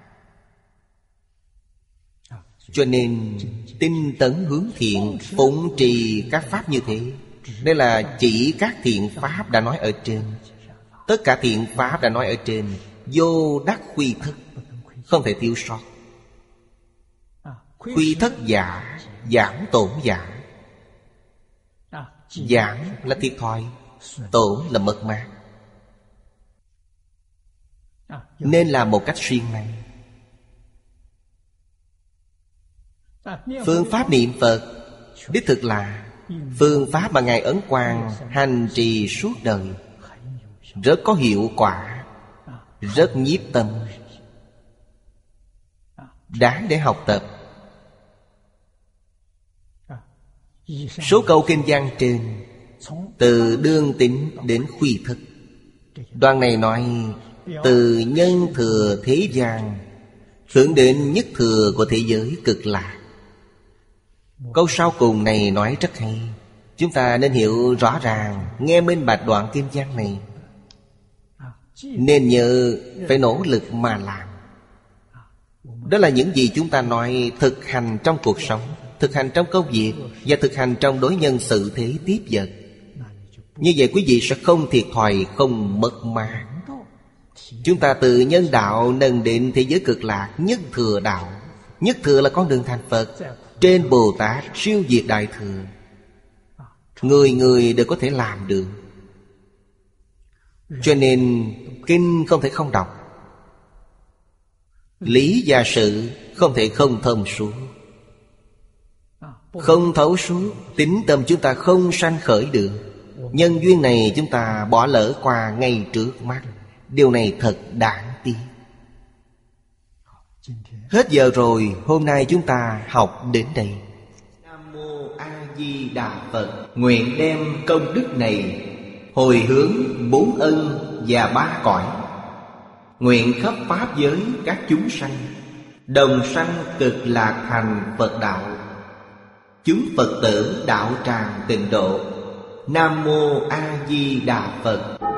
Cho nên tinh tấn hướng thiện, phụng trì các pháp như thế. Đây là chỉ các thiện pháp đã nói ở trên. Tất cả thiện pháp đã nói ở trên, vô đắc khuy thất, không thể thiếu sót. Khuy thất giả, giảm tổn giả. Giảm là thiệt thòi, tổn là mất mát. Nên làm một cách siêng năng. Phương pháp niệm Phật đích thực là phương pháp mà Ngài Ấn Quang hành trì suốt đời, rất có hiệu quả, rất nhiếp tâm, đáng để học tập. Số câu kinh văn trên, từ đương tính đến khuy thất. Đoạn này nói từ nhân thừa thế gian hướng đến nhất thừa của thế giới cực lạc. Câu sau cùng này nói rất hay. Chúng ta nên hiểu rõ ràng, nghe minh bạch đoạn kinh văn này. Nên nhớ phải nỗ lực mà làm. Đó là những gì chúng ta nói thực hành trong cuộc sống, thực hành trong công việc và thực hành trong đối nhân xử thế tiếp vật. Như vậy quý vị sẽ không thiệt thòi, không mất mát. Chúng ta từ nhân đạo nâng đến thế giới cực lạc nhất thừa đạo. Nhất thừa là con đường thành Phật. Trên Bồ Tát siêu diệt đại thừa, người người đều có thể làm được. Cho nên kinh không thể không đọc, lý và sự không thể không thông suốt. Không thấu suốt, tín tâm chúng ta không sanh khởi được. Nhân duyên này chúng ta bỏ lỡ qua ngay trước mắt. Điều này thật đáng tiếc. Hết giờ rồi, hôm nay chúng ta học đến đây. Nam Mô A Di Đà Phật. Nguyện đem công đức này hồi hướng bốn ân và ba cõi. Nguyện khắp pháp giới các chúng sanh đồng sanh cực lạc thành Phật đạo. Chúng Phật tử đạo tràng tịnh độ. Nam Mô A Di Đà Phật.